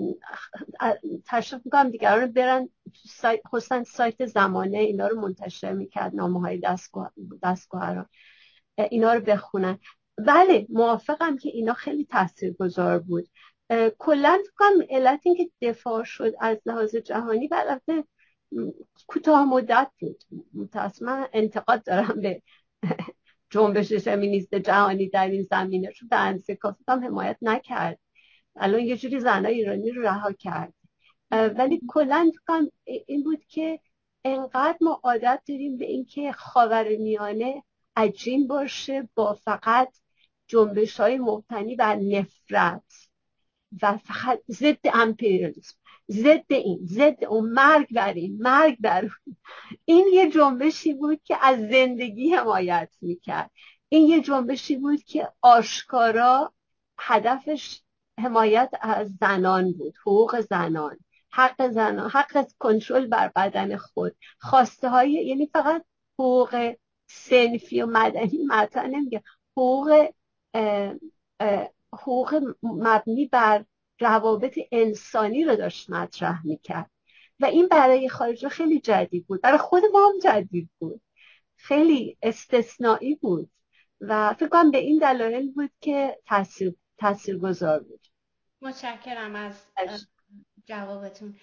تشریف میکنم دیگران رو برن خصوصا سایت زمانه اینا رو منتشر میکرد، نامه های دستگوهران اینا رو بخونن. بله موافقم که اینا خیلی تاثیرگذار بود. کلا فکرم علت این که دفاع شد از لحاظ جهانی و البته کوتاه مدت بود. متأسفانه انتقاد دارم به جنبش فمینیست جهانی در این زمینه، چون به اندازه کافی هم حمایت نکرد. الان یه جوری زنای ایرانی رو رها کرد. ولی کلا فکرم این بود که انقدر ما عادت داریم به این که خاورمیانه عجین باشه با فقط جنبش های مبتنی بر نفرت و فقط ضد امپریالیسم، ضد این ضد اون، مرگ بر این مرگ بر اون. این یه جنبشی بود که از زندگی حمایت میکرد. این یه جنبشی بود که آشکارا هدفش حمایت از زنان بود، حقوق زنان، حق زنان، حق از کنترل بر بدن خود، خواسته های، یعنی فقط حقوق صنفی و مدنی مطرح نمیگه، حقوق اه اه حقوق مبنی بر روابط انسانی رو داشت مطرح میکرد. و این برای خارجی خیلی جدید بود، برای خود ما هم جدید بود، خیلی استثنایی بود و فکر کنم به این دلایل بود که تاثیر تاثیرگذار بود. متشکرم از جوابتون.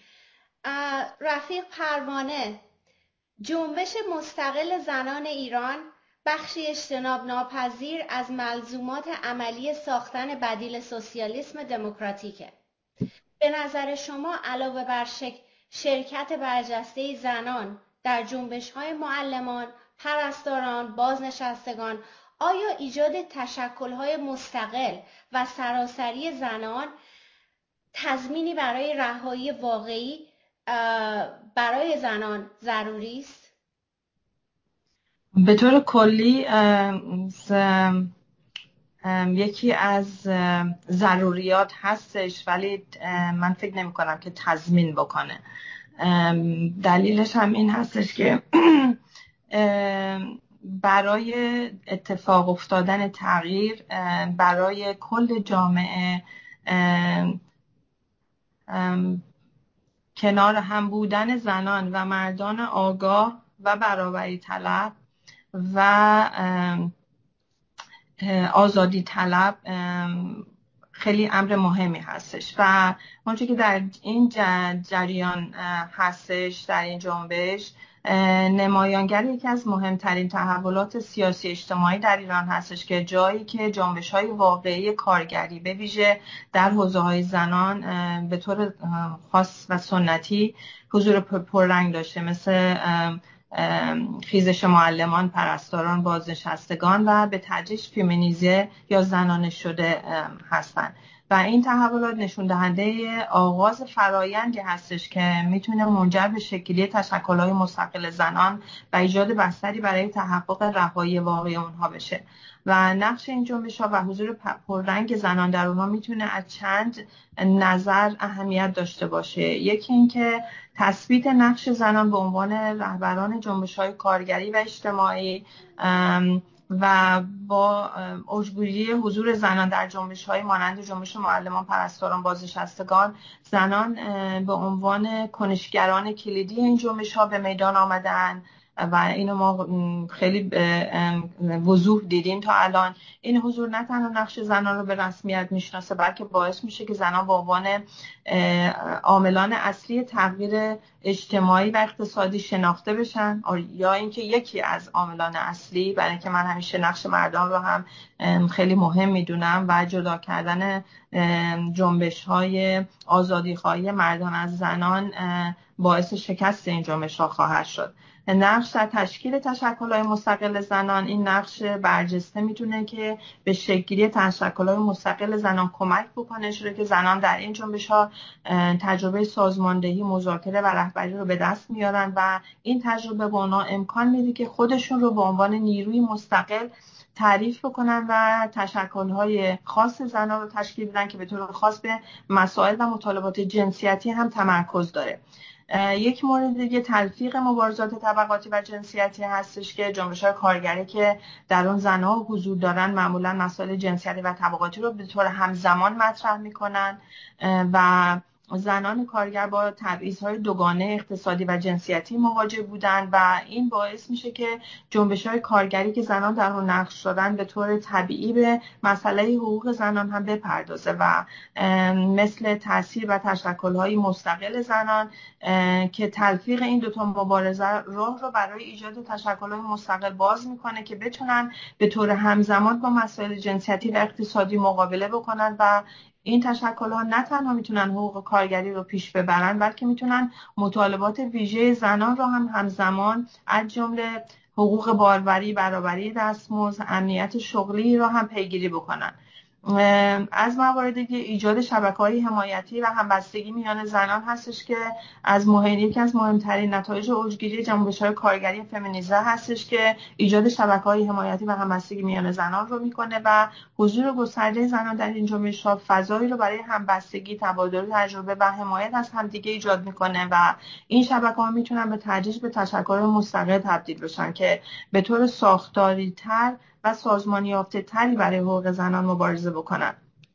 رفیق پروانه، جنبش مستقل زنان ایران بخشی اجتناب ناپذیر از ملزومات عملی ساختن بدیل سوسیالیسم دموکراتیکه. به نظر شما علاوه بر شک... شرکت برجسته زنان در جنبش‌های معلمان، پرستاران، بازنشستگان، آیا ایجاد تشکل‌های مستقل و سراسری زنان تضمینی برای رهایی واقعی برای زنان ضروری است؟ به طور کلی یکی از ضروریات هستش، ولی من فکر نمی کنم که تضمین بکنه. دلیلش هم این هستش که برای اتفاق افتادن تغییر برای کل جامعه کنار هم بودن زنان و مردان آگاه و برابری طلب و آزادی طلب خیلی امر مهمی هستش و اونچه که در این جریان هستش، در این جنبش نمایانگر یکی از مهمترین تحولات سیاسی اجتماعی در ایران هستش که جایی که جنبش‌های واقعی کارگری به ویژه در حوزه‌های زنان به طور خاص و سنتی حضور پررنگ داشته، مثل خیزش معلمان، پرستاران، بازنشستگان و به تدریج فمینیزه یا زنانه شده هستند. و این تحولات نشون دهنده آغاز فرایندی هستش که میتونه منجر به شکلی تشکل‌های مستقل زنان و ایجاد بستری برای تحقق رهایی واقعی اونها بشه و نقش این جنبش‌ها و حضور پررنگ زنان در اونها میتونه از چند نظر اهمیت داشته باشه. یکی این که تثبیت نقش زنان به عنوان رهبران جنبش‌های کارگری و اجتماعی و با اوجگیری حضور زنان در جنبش‌های مانند جنبش معلمان، پرستاران، بازنشستگان، زنان به عنوان کنشگران کلیدی این جنبش‌ها به میدان آمدن و اینو ما خیلی وضوح دیدیم تا الان. این حضور نه تنها نقش زنان رو به رسمیت میشناسه بلکه باعث میشه که زنان به عنوان عاملان اصلی تغییر اجتماعی و اقتصادی شناخته بشن، یا اینکه یکی از عاملان اصلی، برای اینکه من همیشه نقش مردان رو هم خیلی مهم میدونم و جدا کردن جنبش‌های آزادی‌خواهی مردان از زنان باعث شکست این جنبش‌ها خواهد شد. نقش در تشکیل تشکل‌های مستقل زنان، این نقش برجسته میتونه که به شکلی تشکل‌های مستقل زنان کمک بکنه، چون که زنان در این جنبش‌ها تجربه سازماندهی، مذاکره و رهبری رو به دست میارن و این تجربه به اونها امکان میده که خودشون رو به عنوان نیروی مستقل تعریف بکنن و تشکل‌های خاص زنان رو تشکیل بدن که به طور خاص به مسائل و مطالبات جنسیتی هم تمرکز داره. یک مورد دیگه تلفیق مبارزات طبقاتی و جنسیتی هستش که جنبش‌های کارگری که در اون زن‌ها حضور دارن معمولاً مسائل جنسیتی و طبقاتی رو به طور همزمان مطرح می‌کنن و زنان کارگر با تبعیض‌های دوگانه اقتصادی و جنسیتی مواجه بودند و این باعث میشه که جنبش‌های کارگری که زنان در اون نقش دارن به طور طبیعی به مسئله حقوق زنان هم بپردازه و مثل تأثیر و تشکل‌های مستقل زنان که تلفیق این دوتا مبارزه راه رو برای ایجاد تشکل‌های مستقل باز میکنه که بتونن به طور همزمان با مسائل جنسیتی و اقتصادی مقابله بکنن و این تشکل‌ها نه تنها میتونن حقوق کارگری رو پیش ببرن بلکه میتونن مطالبات ویژه زنان رو هم همزمان از جمله حقوق باروری، برابری دستمزد، امنیت شغلی رو هم پیگیری بکنن. از موارد دیگه ایجاد شبکه‌های حمایتی و همبستگی میان زنان هستش که از مهم یکی از مهمترین نتایج اوجگیری جنبش‌های کارگری فمینیسم هستش که ایجاد شبکه‌های حمایتی و همبستگی میان زنان رو میکنه و حضور گسترده زنان در این جنبش‌ها فضایی رو برای همبستگی، تبادل تجربه و حمایت از همدیگه ایجاد میکنه و این شبکه‌ها میتونن به تدریج به تشکل مستقل تبدیل بشن که به طور ساختاری‌تر و سازمانی یافته تری برای حقوق زنان مبارزه بکنن.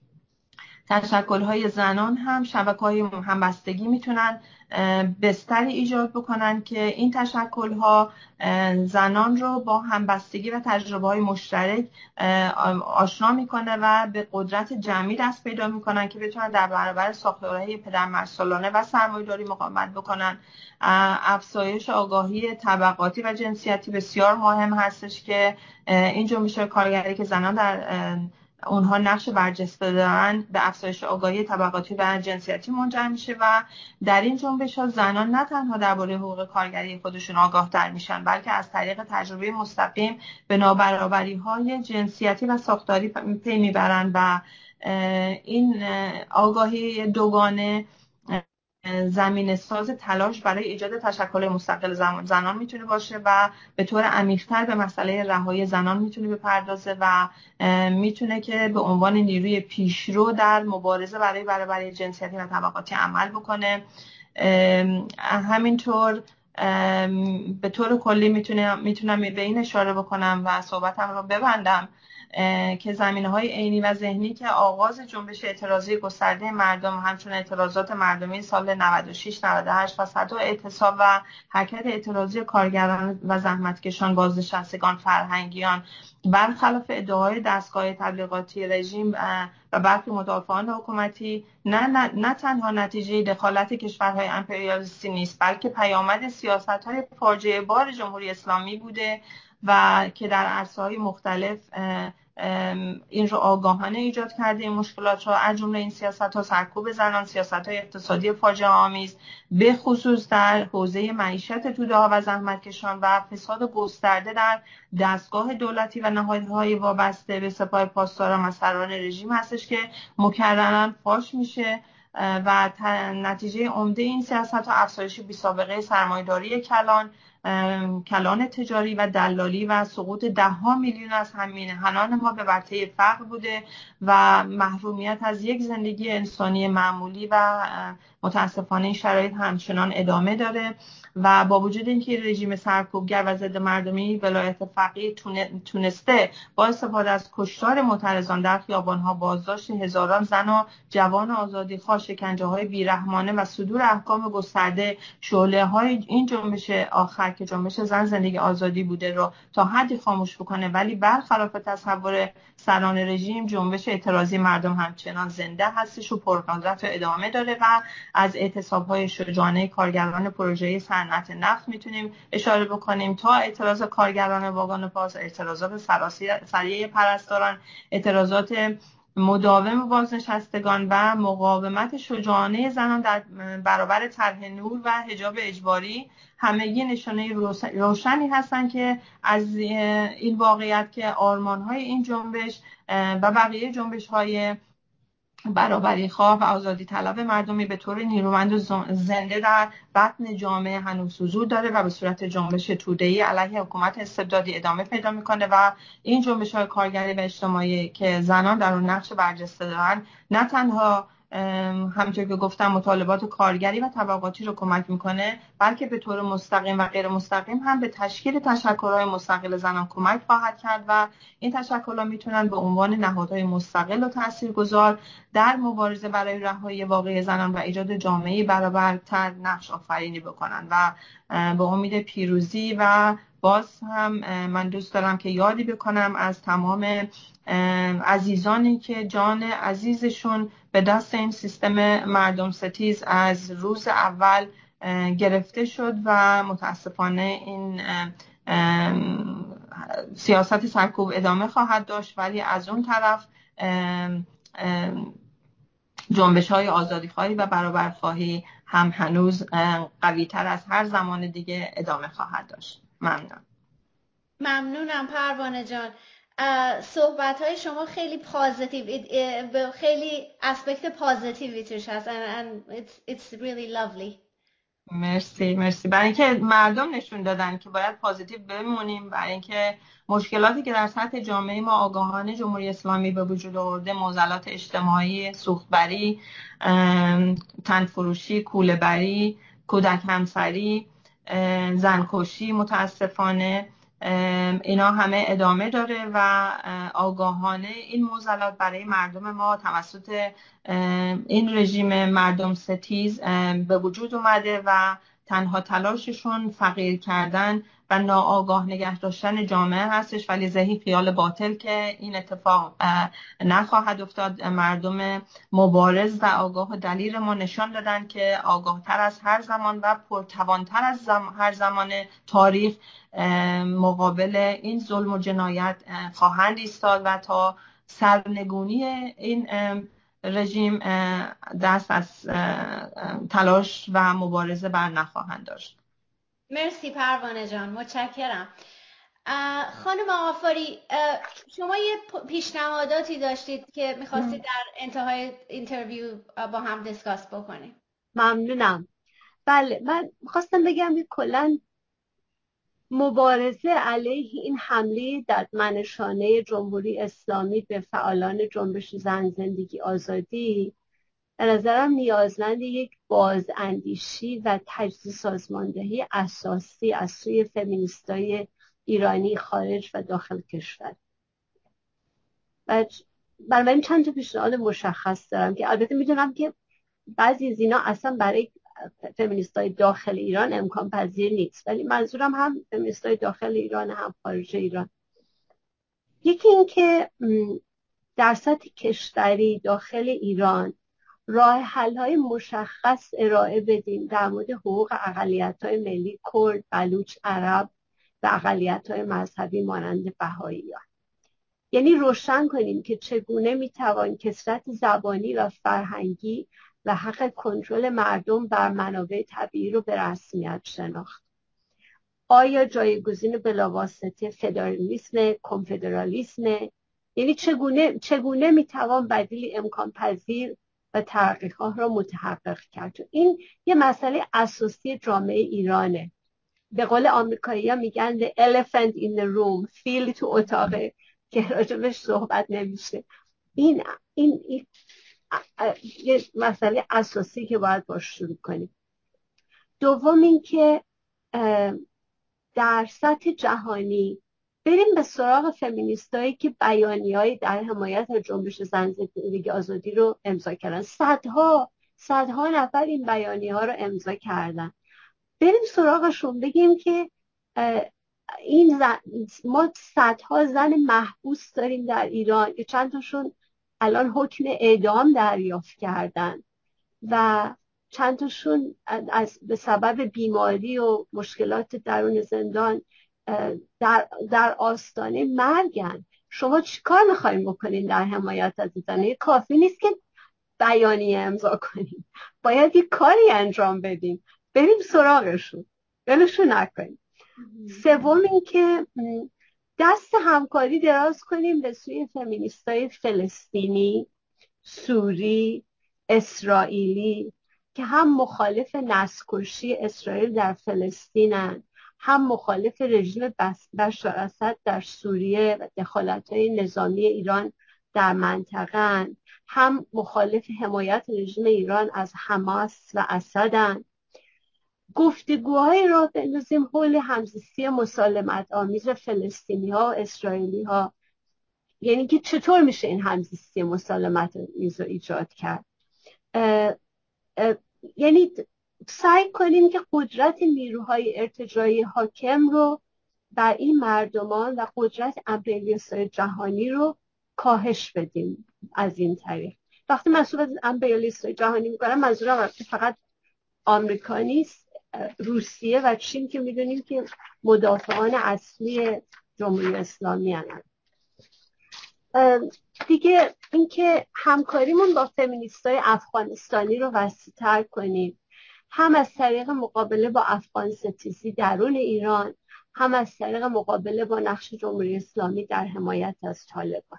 تشکل‌های زنان هم شبکه‌های همبستگی میتونن بستری ایجاد بکنن که این تشکل‌ها زنان رو با همبستگی و تجربه‌های مشترک آشنا میکنه و به قدرت جمعی دست پیدا میکنن که بتونن در برابر ساختارهای پدرمحصولانه و سرمایه‌داری مقاومت بکنن. افزایش آگاهی طبقاتی و جنسیتی بسیار مهم هستش که این جنبش‌های کارگری که زنان در اونها نقش برجسته دارن به افزایش آگاهی طبقاتی و جنسیتی منجر میشه و در این جنبش‌ها زنان نه تنها درباره حقوق کارگری خودشون آگاه‌تر میشن بلکه از طریق تجربه مستقیم به نابرابری‌های جنسیتی و ساختاری پی میبرن و این آگاهی دوگانه زمین ساز تلاش برای ایجاد تشکل مستقل زنان میتونه باشه و به طور عمیق‌تر به مسئله رهایی زنان میتونه بپردازه و میتونه که به عنوان نیروی پیشرو در مبارزه برای برابری جنسیتی و طبقاتی عمل بکنه. همینطور به طور کلی میتونه میتونم به این اشاره بکنم و صحبتم رو ببندم که زمینه‌های عینی و ذهنی که آغاز جنبش اعتراضی گسترده مردم همچون اعتراضات مردمی سال نود و شش نود و هشت و صدها اعتصاب و حرکت اعتراضی کارگران و زحمتکشان، بازنشستگان، فرهنگیان برخلاف ادعاهای دستگاه تبلیغاتی رژیم و برخی مدافعان حکومتی نه, نه, نه تنها نتیجه دخالت کشورهای امپریالیستی نیست بلکه پیامد سیاست‌های فاجعه بار جمهوری اسلامی بوده و که در عرصه‌های مختلف این رو آگاهانه ایجاد کرده، این مشکلات رو، از جمله این سیاست‌ها سرکوب زنان، سیاست‌های اقتصادی فاجعه آمیز به خصوص در حوزه معیشت توده‌ها و زحمتکشان و فساد گسترده در دستگاه دولتی و نهادهای وابسته به سپاه پاسداران و سران رژیم هستش که مکرراً فاش میشه و نتیجه عمده این سیاست‌ها افزایش بی‌سابقه سرمایه‌داری کلان کلان تجاری و دلالی و سقوط ده ها میلیون از هممیهنان ما به ورطه فقر بوده و محرومیت از یک زندگی انسانی معمولی و متاسفانه این شرایط همچنان ادامه داره و با وجود اینکه رژیم سرکوبگر و ضد مردمی ولایت فقیه تونسته با استفاده از کشتار معترضان در خیابان‌ها، بازداشت هزاران زن و جوان آزادیخواه، شکنجه‌های بیرحمانه و صدور احکام گسترده شعله‌های این جنبش آخر که جنبش زن زندگی آزادی بوده رو تا حدی خاموش بکنه، ولی برخلاف تصور سران رژیم جنبش اعتراضی مردم همچنان زنده هستش و پرقدرت و ادامه داره و از اعتصاب‌های شجاعانه کارگران پروژه صنعت نفت میتونیم اشاره بکنیم تا اعتراض کارگران واگن پاس، اعتراضات سریع پرستاران، اعتراضات مداوم بازنشستگان و مقاومت شجاعانه زنان در برابر طرح نور و حجاب اجباری، همگی نشانه روشنی هستند که از این واقعیت که آرمان‌های این جنبش و بقیه جنبش‌های برابری خواه و آزادی طلب مردمی به طور نیرومند و زنده در بطن جامعه هنوز حضور داره و به صورت جنبش توده‌ای علیه حکومت استبدادی ادامه پیدا میکنه و این جنبش‌های کارگری و اجتماعی که زنان در اون نقش برجسته دارن نه تنها همونطور که گفتم مطالبات کارگری و طبقاتی رو کمک میکنه، بلکه به طور مستقیم و غیر مستقیم هم به تشکیل تشکل‌های مستقل زنان کمک خواهد کرد و این تشکل‌ها میتونن به عنوان نهادهای مستقل و تاثیرگذار در مبارزه برای رهایی واقعی زنان و ایجاد جامعه‌ای برابرتر نقش آفرینی بکنن و به امید پیروزی. و باز هم من دوست دارم که یادی بکنم از تمام عزیزانی که جان عزیزشون به دست این سیستم مردم ستیز از روز اول گرفته شد و متاسفانه این سیاست سرکوب ادامه خواهد داشت، ولی از اون طرف جنبش‌های آزادی‌خواهی و برابرخواهی هم هنوز قوی‌تر از هر زمان دیگه ادامه خواهد داشت. ممنون. ممنونم پروانه جان. صحبت‌های شما خیلی پازیتیو، خیلی اسپکت پازیتیوی توش هست and it's it's really lovely. مرسی مرسی برای اینکه مردم نشون دادن که باید پازیتیو بمونیم، برای اینکه مشکلاتی که در سطح جامعه ما آگاهانه جمهوری اسلامی به وجود آورده، معضلات اجتماعی، سوختبری، تنفروشی، کوله‌بری، کودک همسری، زنکشی، متاسفانه اینا همه ادامه داره و آگاهانه این معضلات برای مردم ما توسط این رژیم مردم ستیز به وجود اومده و تنها تلاششون فقیر کردن و ناآگاه نگه داشتن جامعه هستش، ولی ذهی خیال باطل که این اتفاق نخواهد افتاد. مردم مبارز و آگاه و دلیر ما نشان دادن که آگاه تر از هر زمان و پرتوانتر از زم... هر زمان تاریخ مقابل این ظلم و جنایت خواهند ایستاد و تا سرنگونی این رژیم دست از تلاش و مبارزه بر نخواهند داشت. مرسی پروانه جان، متشکرم. خانم آفاری، شما یه پیشنهاداتی داشتید که میخواستید در انتهای اینترویو با هم دیسکاس بکنیم. ممنونم. بله، من خواستم بگم که کلاً مبارزه علیه این حمله ددمنشانه جمهوری اسلامی به فعالان جنبش زن زندگی آزادی به نظرم نیازمند یک بازاندیشی و تجزیه سازماندهی اساسی از سوی فمینیستای ایرانی خارج و داخل کشور. و بنابراین چند تا پیشنهاد مشخص دارم که البته میدونم که بعضی از اینا اصلا برای فمینیستای داخل ایران امکان پذیر نیست، ولی منظورم هم فمینیستای داخل ایران هم خارج ایران. یکی این که در سطح کشوری داخل ایران راه حل‌های مشخص ارائه بدیم در مورد حقوق اقلیت‌های ملی کرد، بلوچ، عرب و اقلیت‌های مذهبی مانند بهائیان. یعنی روشن کنیم که چگونه میتوان کثرت زبانی و فرهنگی و حق کنترل مردم بر منابع طبیعی رو به رسمیت شناخت. آیا جایگزین بلاواسطه فدرالیسم، کنفدرالیسم؟ یعنی چگونه چگونه میتوان بدیل امکان پذیر و تحقیقات را متحقق کرد؟ این یه مسئله اساسی جامعه ایرانه. به قول آمریکایی‌ها میگن the elephant in the room، فیل تو اتاقه که راجبش صحبت نمیشه. این این, این یه مسئله اساسی که باید باش شروع کنیم. دوم این که در سطح جهانی بریم به سراغ فمینیستایی که بیانیه‌ای در حمایت از جنبش زن زندگی آزادی رو امضا کردن. صدها صدها نفر این بیانیه‌ها رو امضا کردن. بریم سراغشون، بگیم که این زن، ما صدها زن محبوس داریم در ایران که چند تاشون الان حکم اعدام دریافت کردن و چند تاشون از به سبب بیماری و مشکلات درون زندان در, در آستانه مرگن. شما چی کار میخواین بکنین در حمایت از زنه؟ کافی نیست که بیانیه امضا کنیم، باید یک کاری انجام بدیم. بریم سراغشون، ولشون نکنیم. سوم این که دست همکاری دراز کنیم به سوی فمینیستای فلسطینی، سوری، اسرائیلی که هم مخالف نسل‌کشی اسرائیل در فلسطینن، هم مخالف رژیم بشار اسد در سوریه و دخالت‌های نظامی ایران در منطقه، هم مخالف حمایت رژیم ایران از حماس و اسدن. گفتگوهای را بندازیم حول همزیستی مسالمت آمیز فلسطینی ها و اسرائیلی ها. یعنی که چطور میشه این همزیستی مسالمت آمیز رو ایجاد کرد؟ اه اه یعنی سعی کنیم که قدرت نیروهای ارتجاعی حاکم رو بر این مردمان و قدرت امپریالیست‌های جهانی رو کاهش بدیم. از این طریق وقتی منظور از امپریالیست‌های جهانی میکنم منظورم فقط آمریکا نیست، روسیه و چین که میدونیم که مدافعان اصلی جمهوری اسلامی هستند. دیگه اینکه همکاریمون با فمینیستای افغانستانی رو وسیع‌تر کنیم، هم از طریق مقابله با افغان ستیزی درون ایران، هم از طریق مقابله با نقش جمهوری اسلامی در حمایت از طالبان.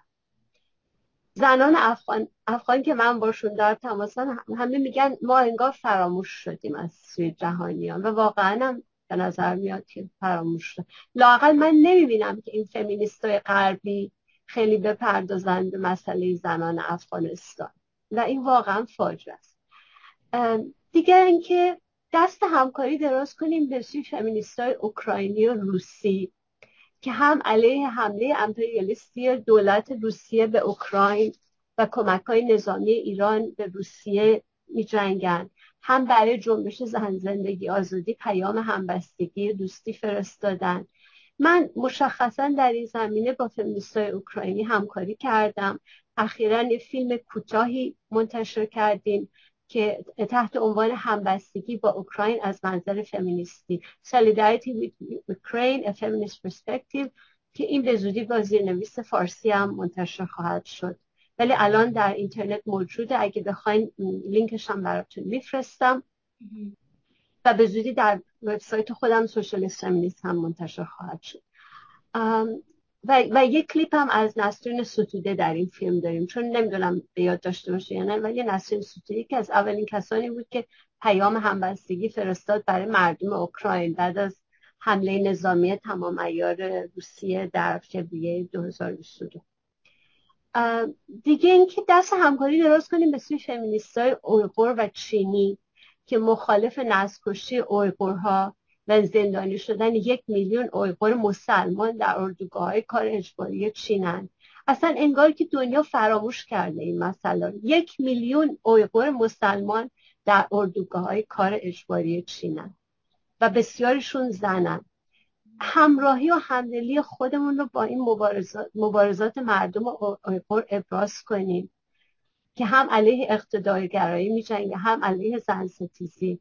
زنان افغان افغان که من باشون در تماسم همه میگن ما انگار فراموش شدیم از سوی جهانیان و واقعا هم به نظر میاد که فراموش شد. لااقل من نمیبینم که این فمینیستای غربی خیلی بپردازند به مسئله زنان افغانستان و این واقعا فاجعه است. دیگه اینکه دست همکاری دراز کنیم به سوی فمینیستای اوکراینی و روسی که هم علیه حمله امپریالیستی دولت روسیه به اوکراین و کمک‌های نظامی ایران به روسیه می‌جنگند، هم برای جنبش زن زندگی آزادی پیام همبستگی دوستی فرستادن. من مشخصا در این زمینه با فمینیستای اوکراینی همکاری کردم. اخیراً یه فیلم کوتاهی منتشر کردیم که تحت عنوان همبستگی با اوکراین از منظر فمینیستی، Solidarity with Ukraine, a Feminist Perspective، که این به زودی با زیرنویس فارسی هم منتشر خواهد شد، ولی الان در اینترنت موجوده. اگه بخواین لینکش هم براتون میفرستم و به زودی در وبسایت خودم سوشالیست فمینیست هم منتشر خواهد شد. و, و یک کلیپ هم از نسرین ستوده در این فیلم داریم، چون نمیدونم به یاد داشته باشه یا نه، ولی نسرین ستوده که از اولین کسانی بود که پیام همبستگی فرستاد برای مردم اوکراین بعد از حمله نظامی تمام عیار روسیه در فوریه دو هزار و بیست و دو. دیگه اینکه دست همکاری دراز کنیم به سوی فمینیستای اویغور و چینی که مخالف نسل‌کشی اویغورها و زندانی شدن یک میلیون اویغور مسلمان در اردوگاه‌های کار اجباری چینن. اصلا انگار که دنیا فراموش کرده این مسئله. یک میلیون اویغور مسلمان در اردوگاه‌های کار اجباری چینن و بسیارشون زنن. همراهی و همدلی خودمون رو با این مبارزات, مبارزات مردم اویغور ابراز کنیم که هم علیه اقتدارگرایی می‌جنگه، هم علیه زن ستیزی.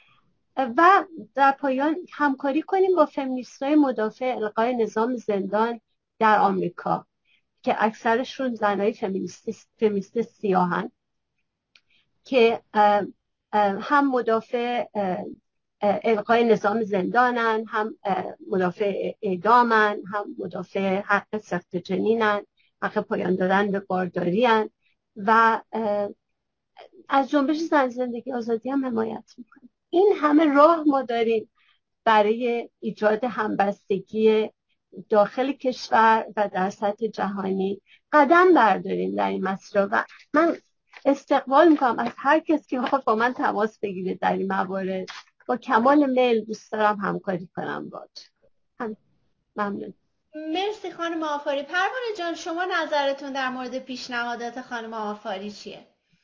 و در پایان همکاری کنیم با فمینیست‌های مدافع الغای نظام زندان در آمریکا که اکثرشون زنای فمینیست فمینیست سیاهن که هم مدافع الغای نظام زندانن، هم مدافع اعدامن، هم مدافع حق سخت جنینن، حق پایان دادن به باردارین و از جنبش زن زندگی آزادی هم حمایت میکنن. این همه راه ما داریم برای ایجاد همبستگی داخل کشور و در سطح جهانی قدم برداریم در این مسئله و من استقبال میکنم از هر کسی که بخواد با من تماس بگیره در این موارد. با کمال میل دوست دارم همکاری کنم باهات. ممنون. مرسی خانم آفاری. پروانه جان شما نظرتون در مورد پیشنهادات خانم آفاری چیه؟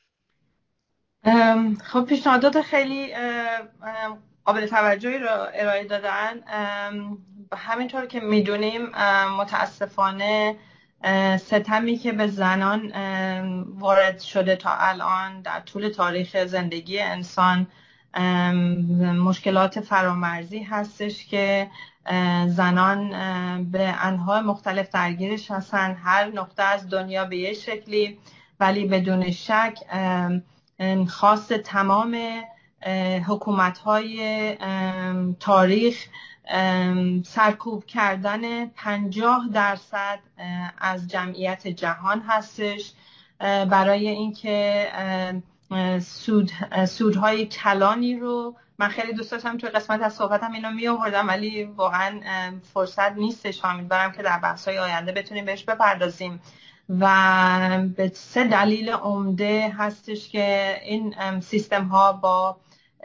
خب پیشنهادات خیلی قابل توجهی رو ارائه دادن. همینطور که میدونیم متاسفانه ستمی که به زنان وارد شده تا الان در طول تاریخ زندگی انسان مشکلات فرامرزی هستش که زنان به انواع مختلف درگیرش هستن، هر نقطه از دنیا به یه شکلی، ولی بدون شک خاص تمام حکومت‌های تاریخ سرکوب کردن پنجاه درصد از جمعیت جهان هستش برای اینکه سود سودهای کلانی رو، من خیلی دوست داشتم توی قسمت از صحبتم اینو می آوردم ولی واقعا فرصت نیستش. امیدوارم که در بحث‌های آینده بتونیم بهش بپردازیم و به سه دلیل عمده هستش که این سیستم ها با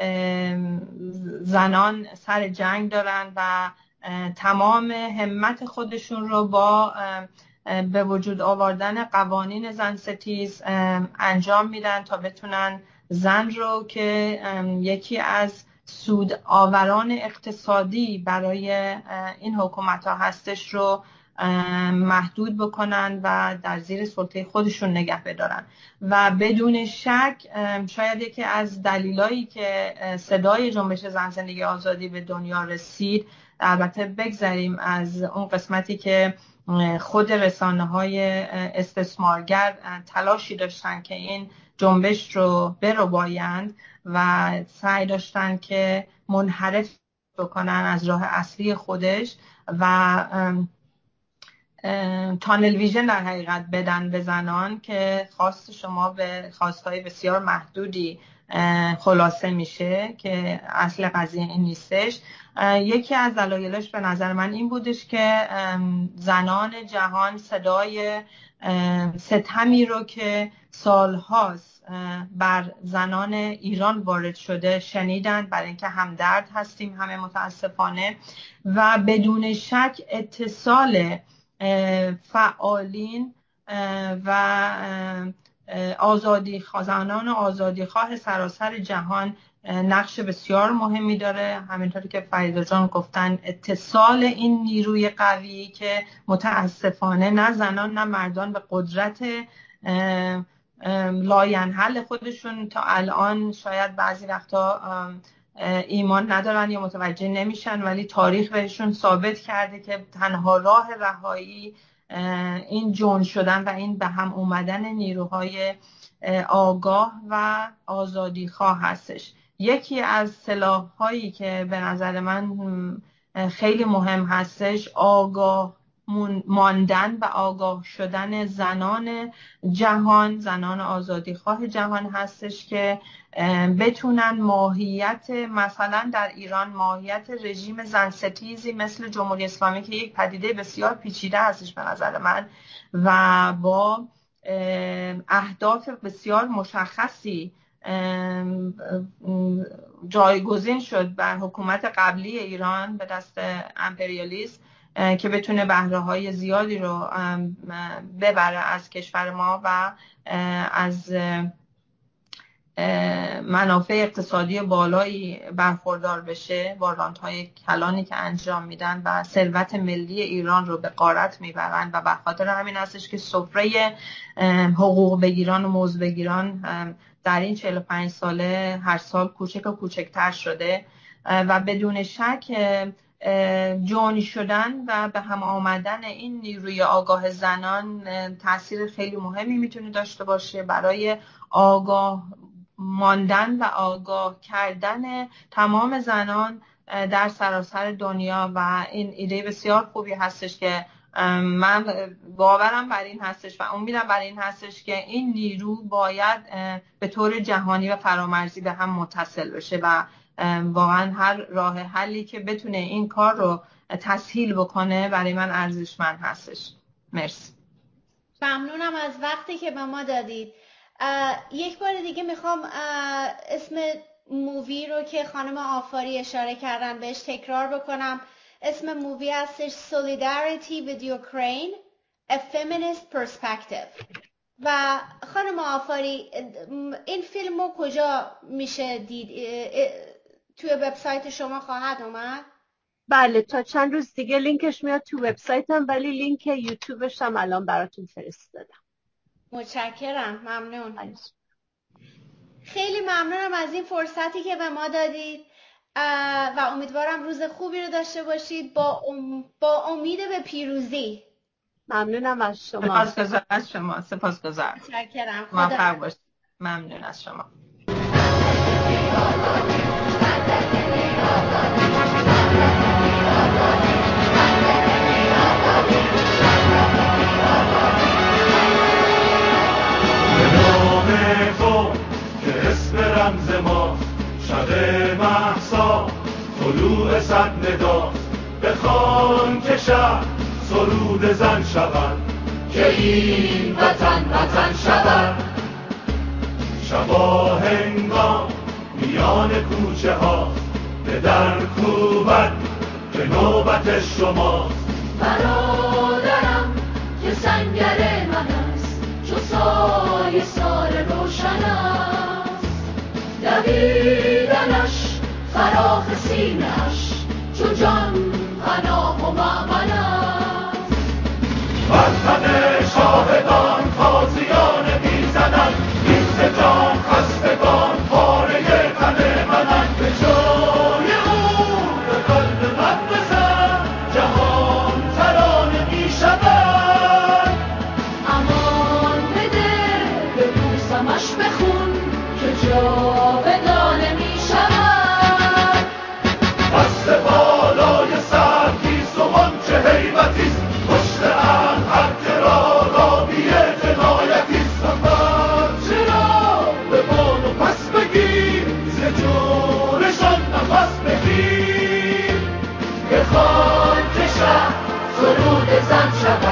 زنان سر جنگ دارن و تمام همت خودشون رو با به وجود آوردن قوانین زن ستیز انجام میدن تا بتونن زن رو که یکی از سود آوران اقتصادی برای این حکومت ها هستش رو محدود بکنن و در زیر سلطه خودشون نگه بدارن. و بدون شک شاید یکی از دلایلی که صدای جنبش زن زندگی آزادی به دنیا رسید، البته بگذاریم از اون قسمتی که خود رسانه‌های استثمارگر تلاشی داشتن که این جنبش رو بربایند و سعی داشتن که منحرف بکنن از راه اصلی خودش و تانل ویژن در حقیقت بدن به زنان که خواست شما به خواستهای بسیار محدودی خلاصه میشه که اصل قضیه این نیستش. یکی از دلایلش به نظر من این بودش که زنان جهان صدای ستمی رو که سالهاست بر زنان ایران وارد شده شنیدند، برای اینکه همدرد هستیم همه متاسفانه، و بدون شک اتصال فعالین و آزادی زنان و آزادی خواه سراسر جهان نقش بسیار مهمی داره. همینطوری که فریدا جان گفتن اتصال این نیروی قوی که متاسفانه نه زنان نه مردان به قدرت لاینحل خودشون تا الان شاید بعضی وقتا ایمان ندارن یا متوجه نمیشن، ولی تاریخ بهشون ثابت کرده که تنها راه رهایی این جون شدن و این به هم اومدن نیروهای آگاه و آزادی خواه هستش. یکی از سلاح‌هایی که به نظر من خیلی مهم هستش آگاه ماندن و آگاه شدن زنان جهان، زنان آزادی خواه جهان هستش که بتونن ماهیت، مثلا در ایران ماهیت رژیم زن ستیزی مثل جمهوری اسلامی که یک پدیده بسیار پیچیده هستش به نظر من و با اهداف بسیار مشخصی جایگزین شد بر حکومت قبلی ایران به دست امپریالیسم که بتونه بهره های زیادی رو ببره از کشور ما و از منافع اقتصادی بالایی برخوردار بشه، واردهای کلانی که انجام میدن و ثروت ملی ایران رو به غارت میبرن و به خاطر همین هستش که سفره حقوق بگیران و مزد بگیران در این چهل و پنج ساله هر سال کوچک و کوچکتر شده و بدون شک جوانی شدن و به هم آمدن این نیروی آگاه زنان تاثیر خیلی مهمی میتونه داشته باشه برای آگاه ماندن و آگاه کردن تمام زنان در سراسر دنیا. و این ایده بسیار خوبی هستش که من باورم بر این هستش و امیدم بر این هستش که این نیرو باید به طور جهانی و فرامرزی به هم متصل بشه و واقعا هر راه حلی که بتونه این کار رو تسهیل بکنه برای من ارزشمند هستش. مرسی. ممنونم از وقتی که به ما دادید. یک بار دیگه میخوام اسم مووی رو که خانم آفاری اشاره کردن بهش تکرار بکنم. اسم مووی هستش Solidarity with Ukraine A Feminist Perspective. و خانم آفاری این فیلم رو کجا میشه دید؟ توی وبسایت شما خواهد اومد؟ بله، تا چند روز دیگه لینکش میاد تو وبسایتم، ولی لینک یوتیوبش هم الان براتون فرستادم. متشکرم، ممنون. بله. خیلی ممنونم از این فرصتی که به ما دادید و امیدوارم روز خوبی رو داشته باشید با, ام... با امید به پیروزی. ممنونم از شما. سپاسگزارم از شما. سپاسگزارم. متشکرم. موفق باشید. ممنون از شما. رمز ما شب مهسا طلوع صد ندا بخوان که شب سرود زن شود که این وطن وطن شود. شبا هنگام میان کوچه ها به در کوبد که نوبت شماست. برادرم که سنگر من است چو سایه سال روشن است. دویدنش فراخ سینه‌اش چو جان پناه و مأمن است. وطن شاهدان تازیانه میزنند این ز جان خستگان پاره تن منند. به جای او به قلب من بزن جهان ترانه میشود. امان بده به بوسمش بخون که جاودانه میشود. دست بالای سرکیست و آنچه هیبتیست پشت ام هر که را رابی جنایتیست. سفر چرا به بان و پس بگیر ز جورشان نفس بگیر. بخوان که شب سرود زن شود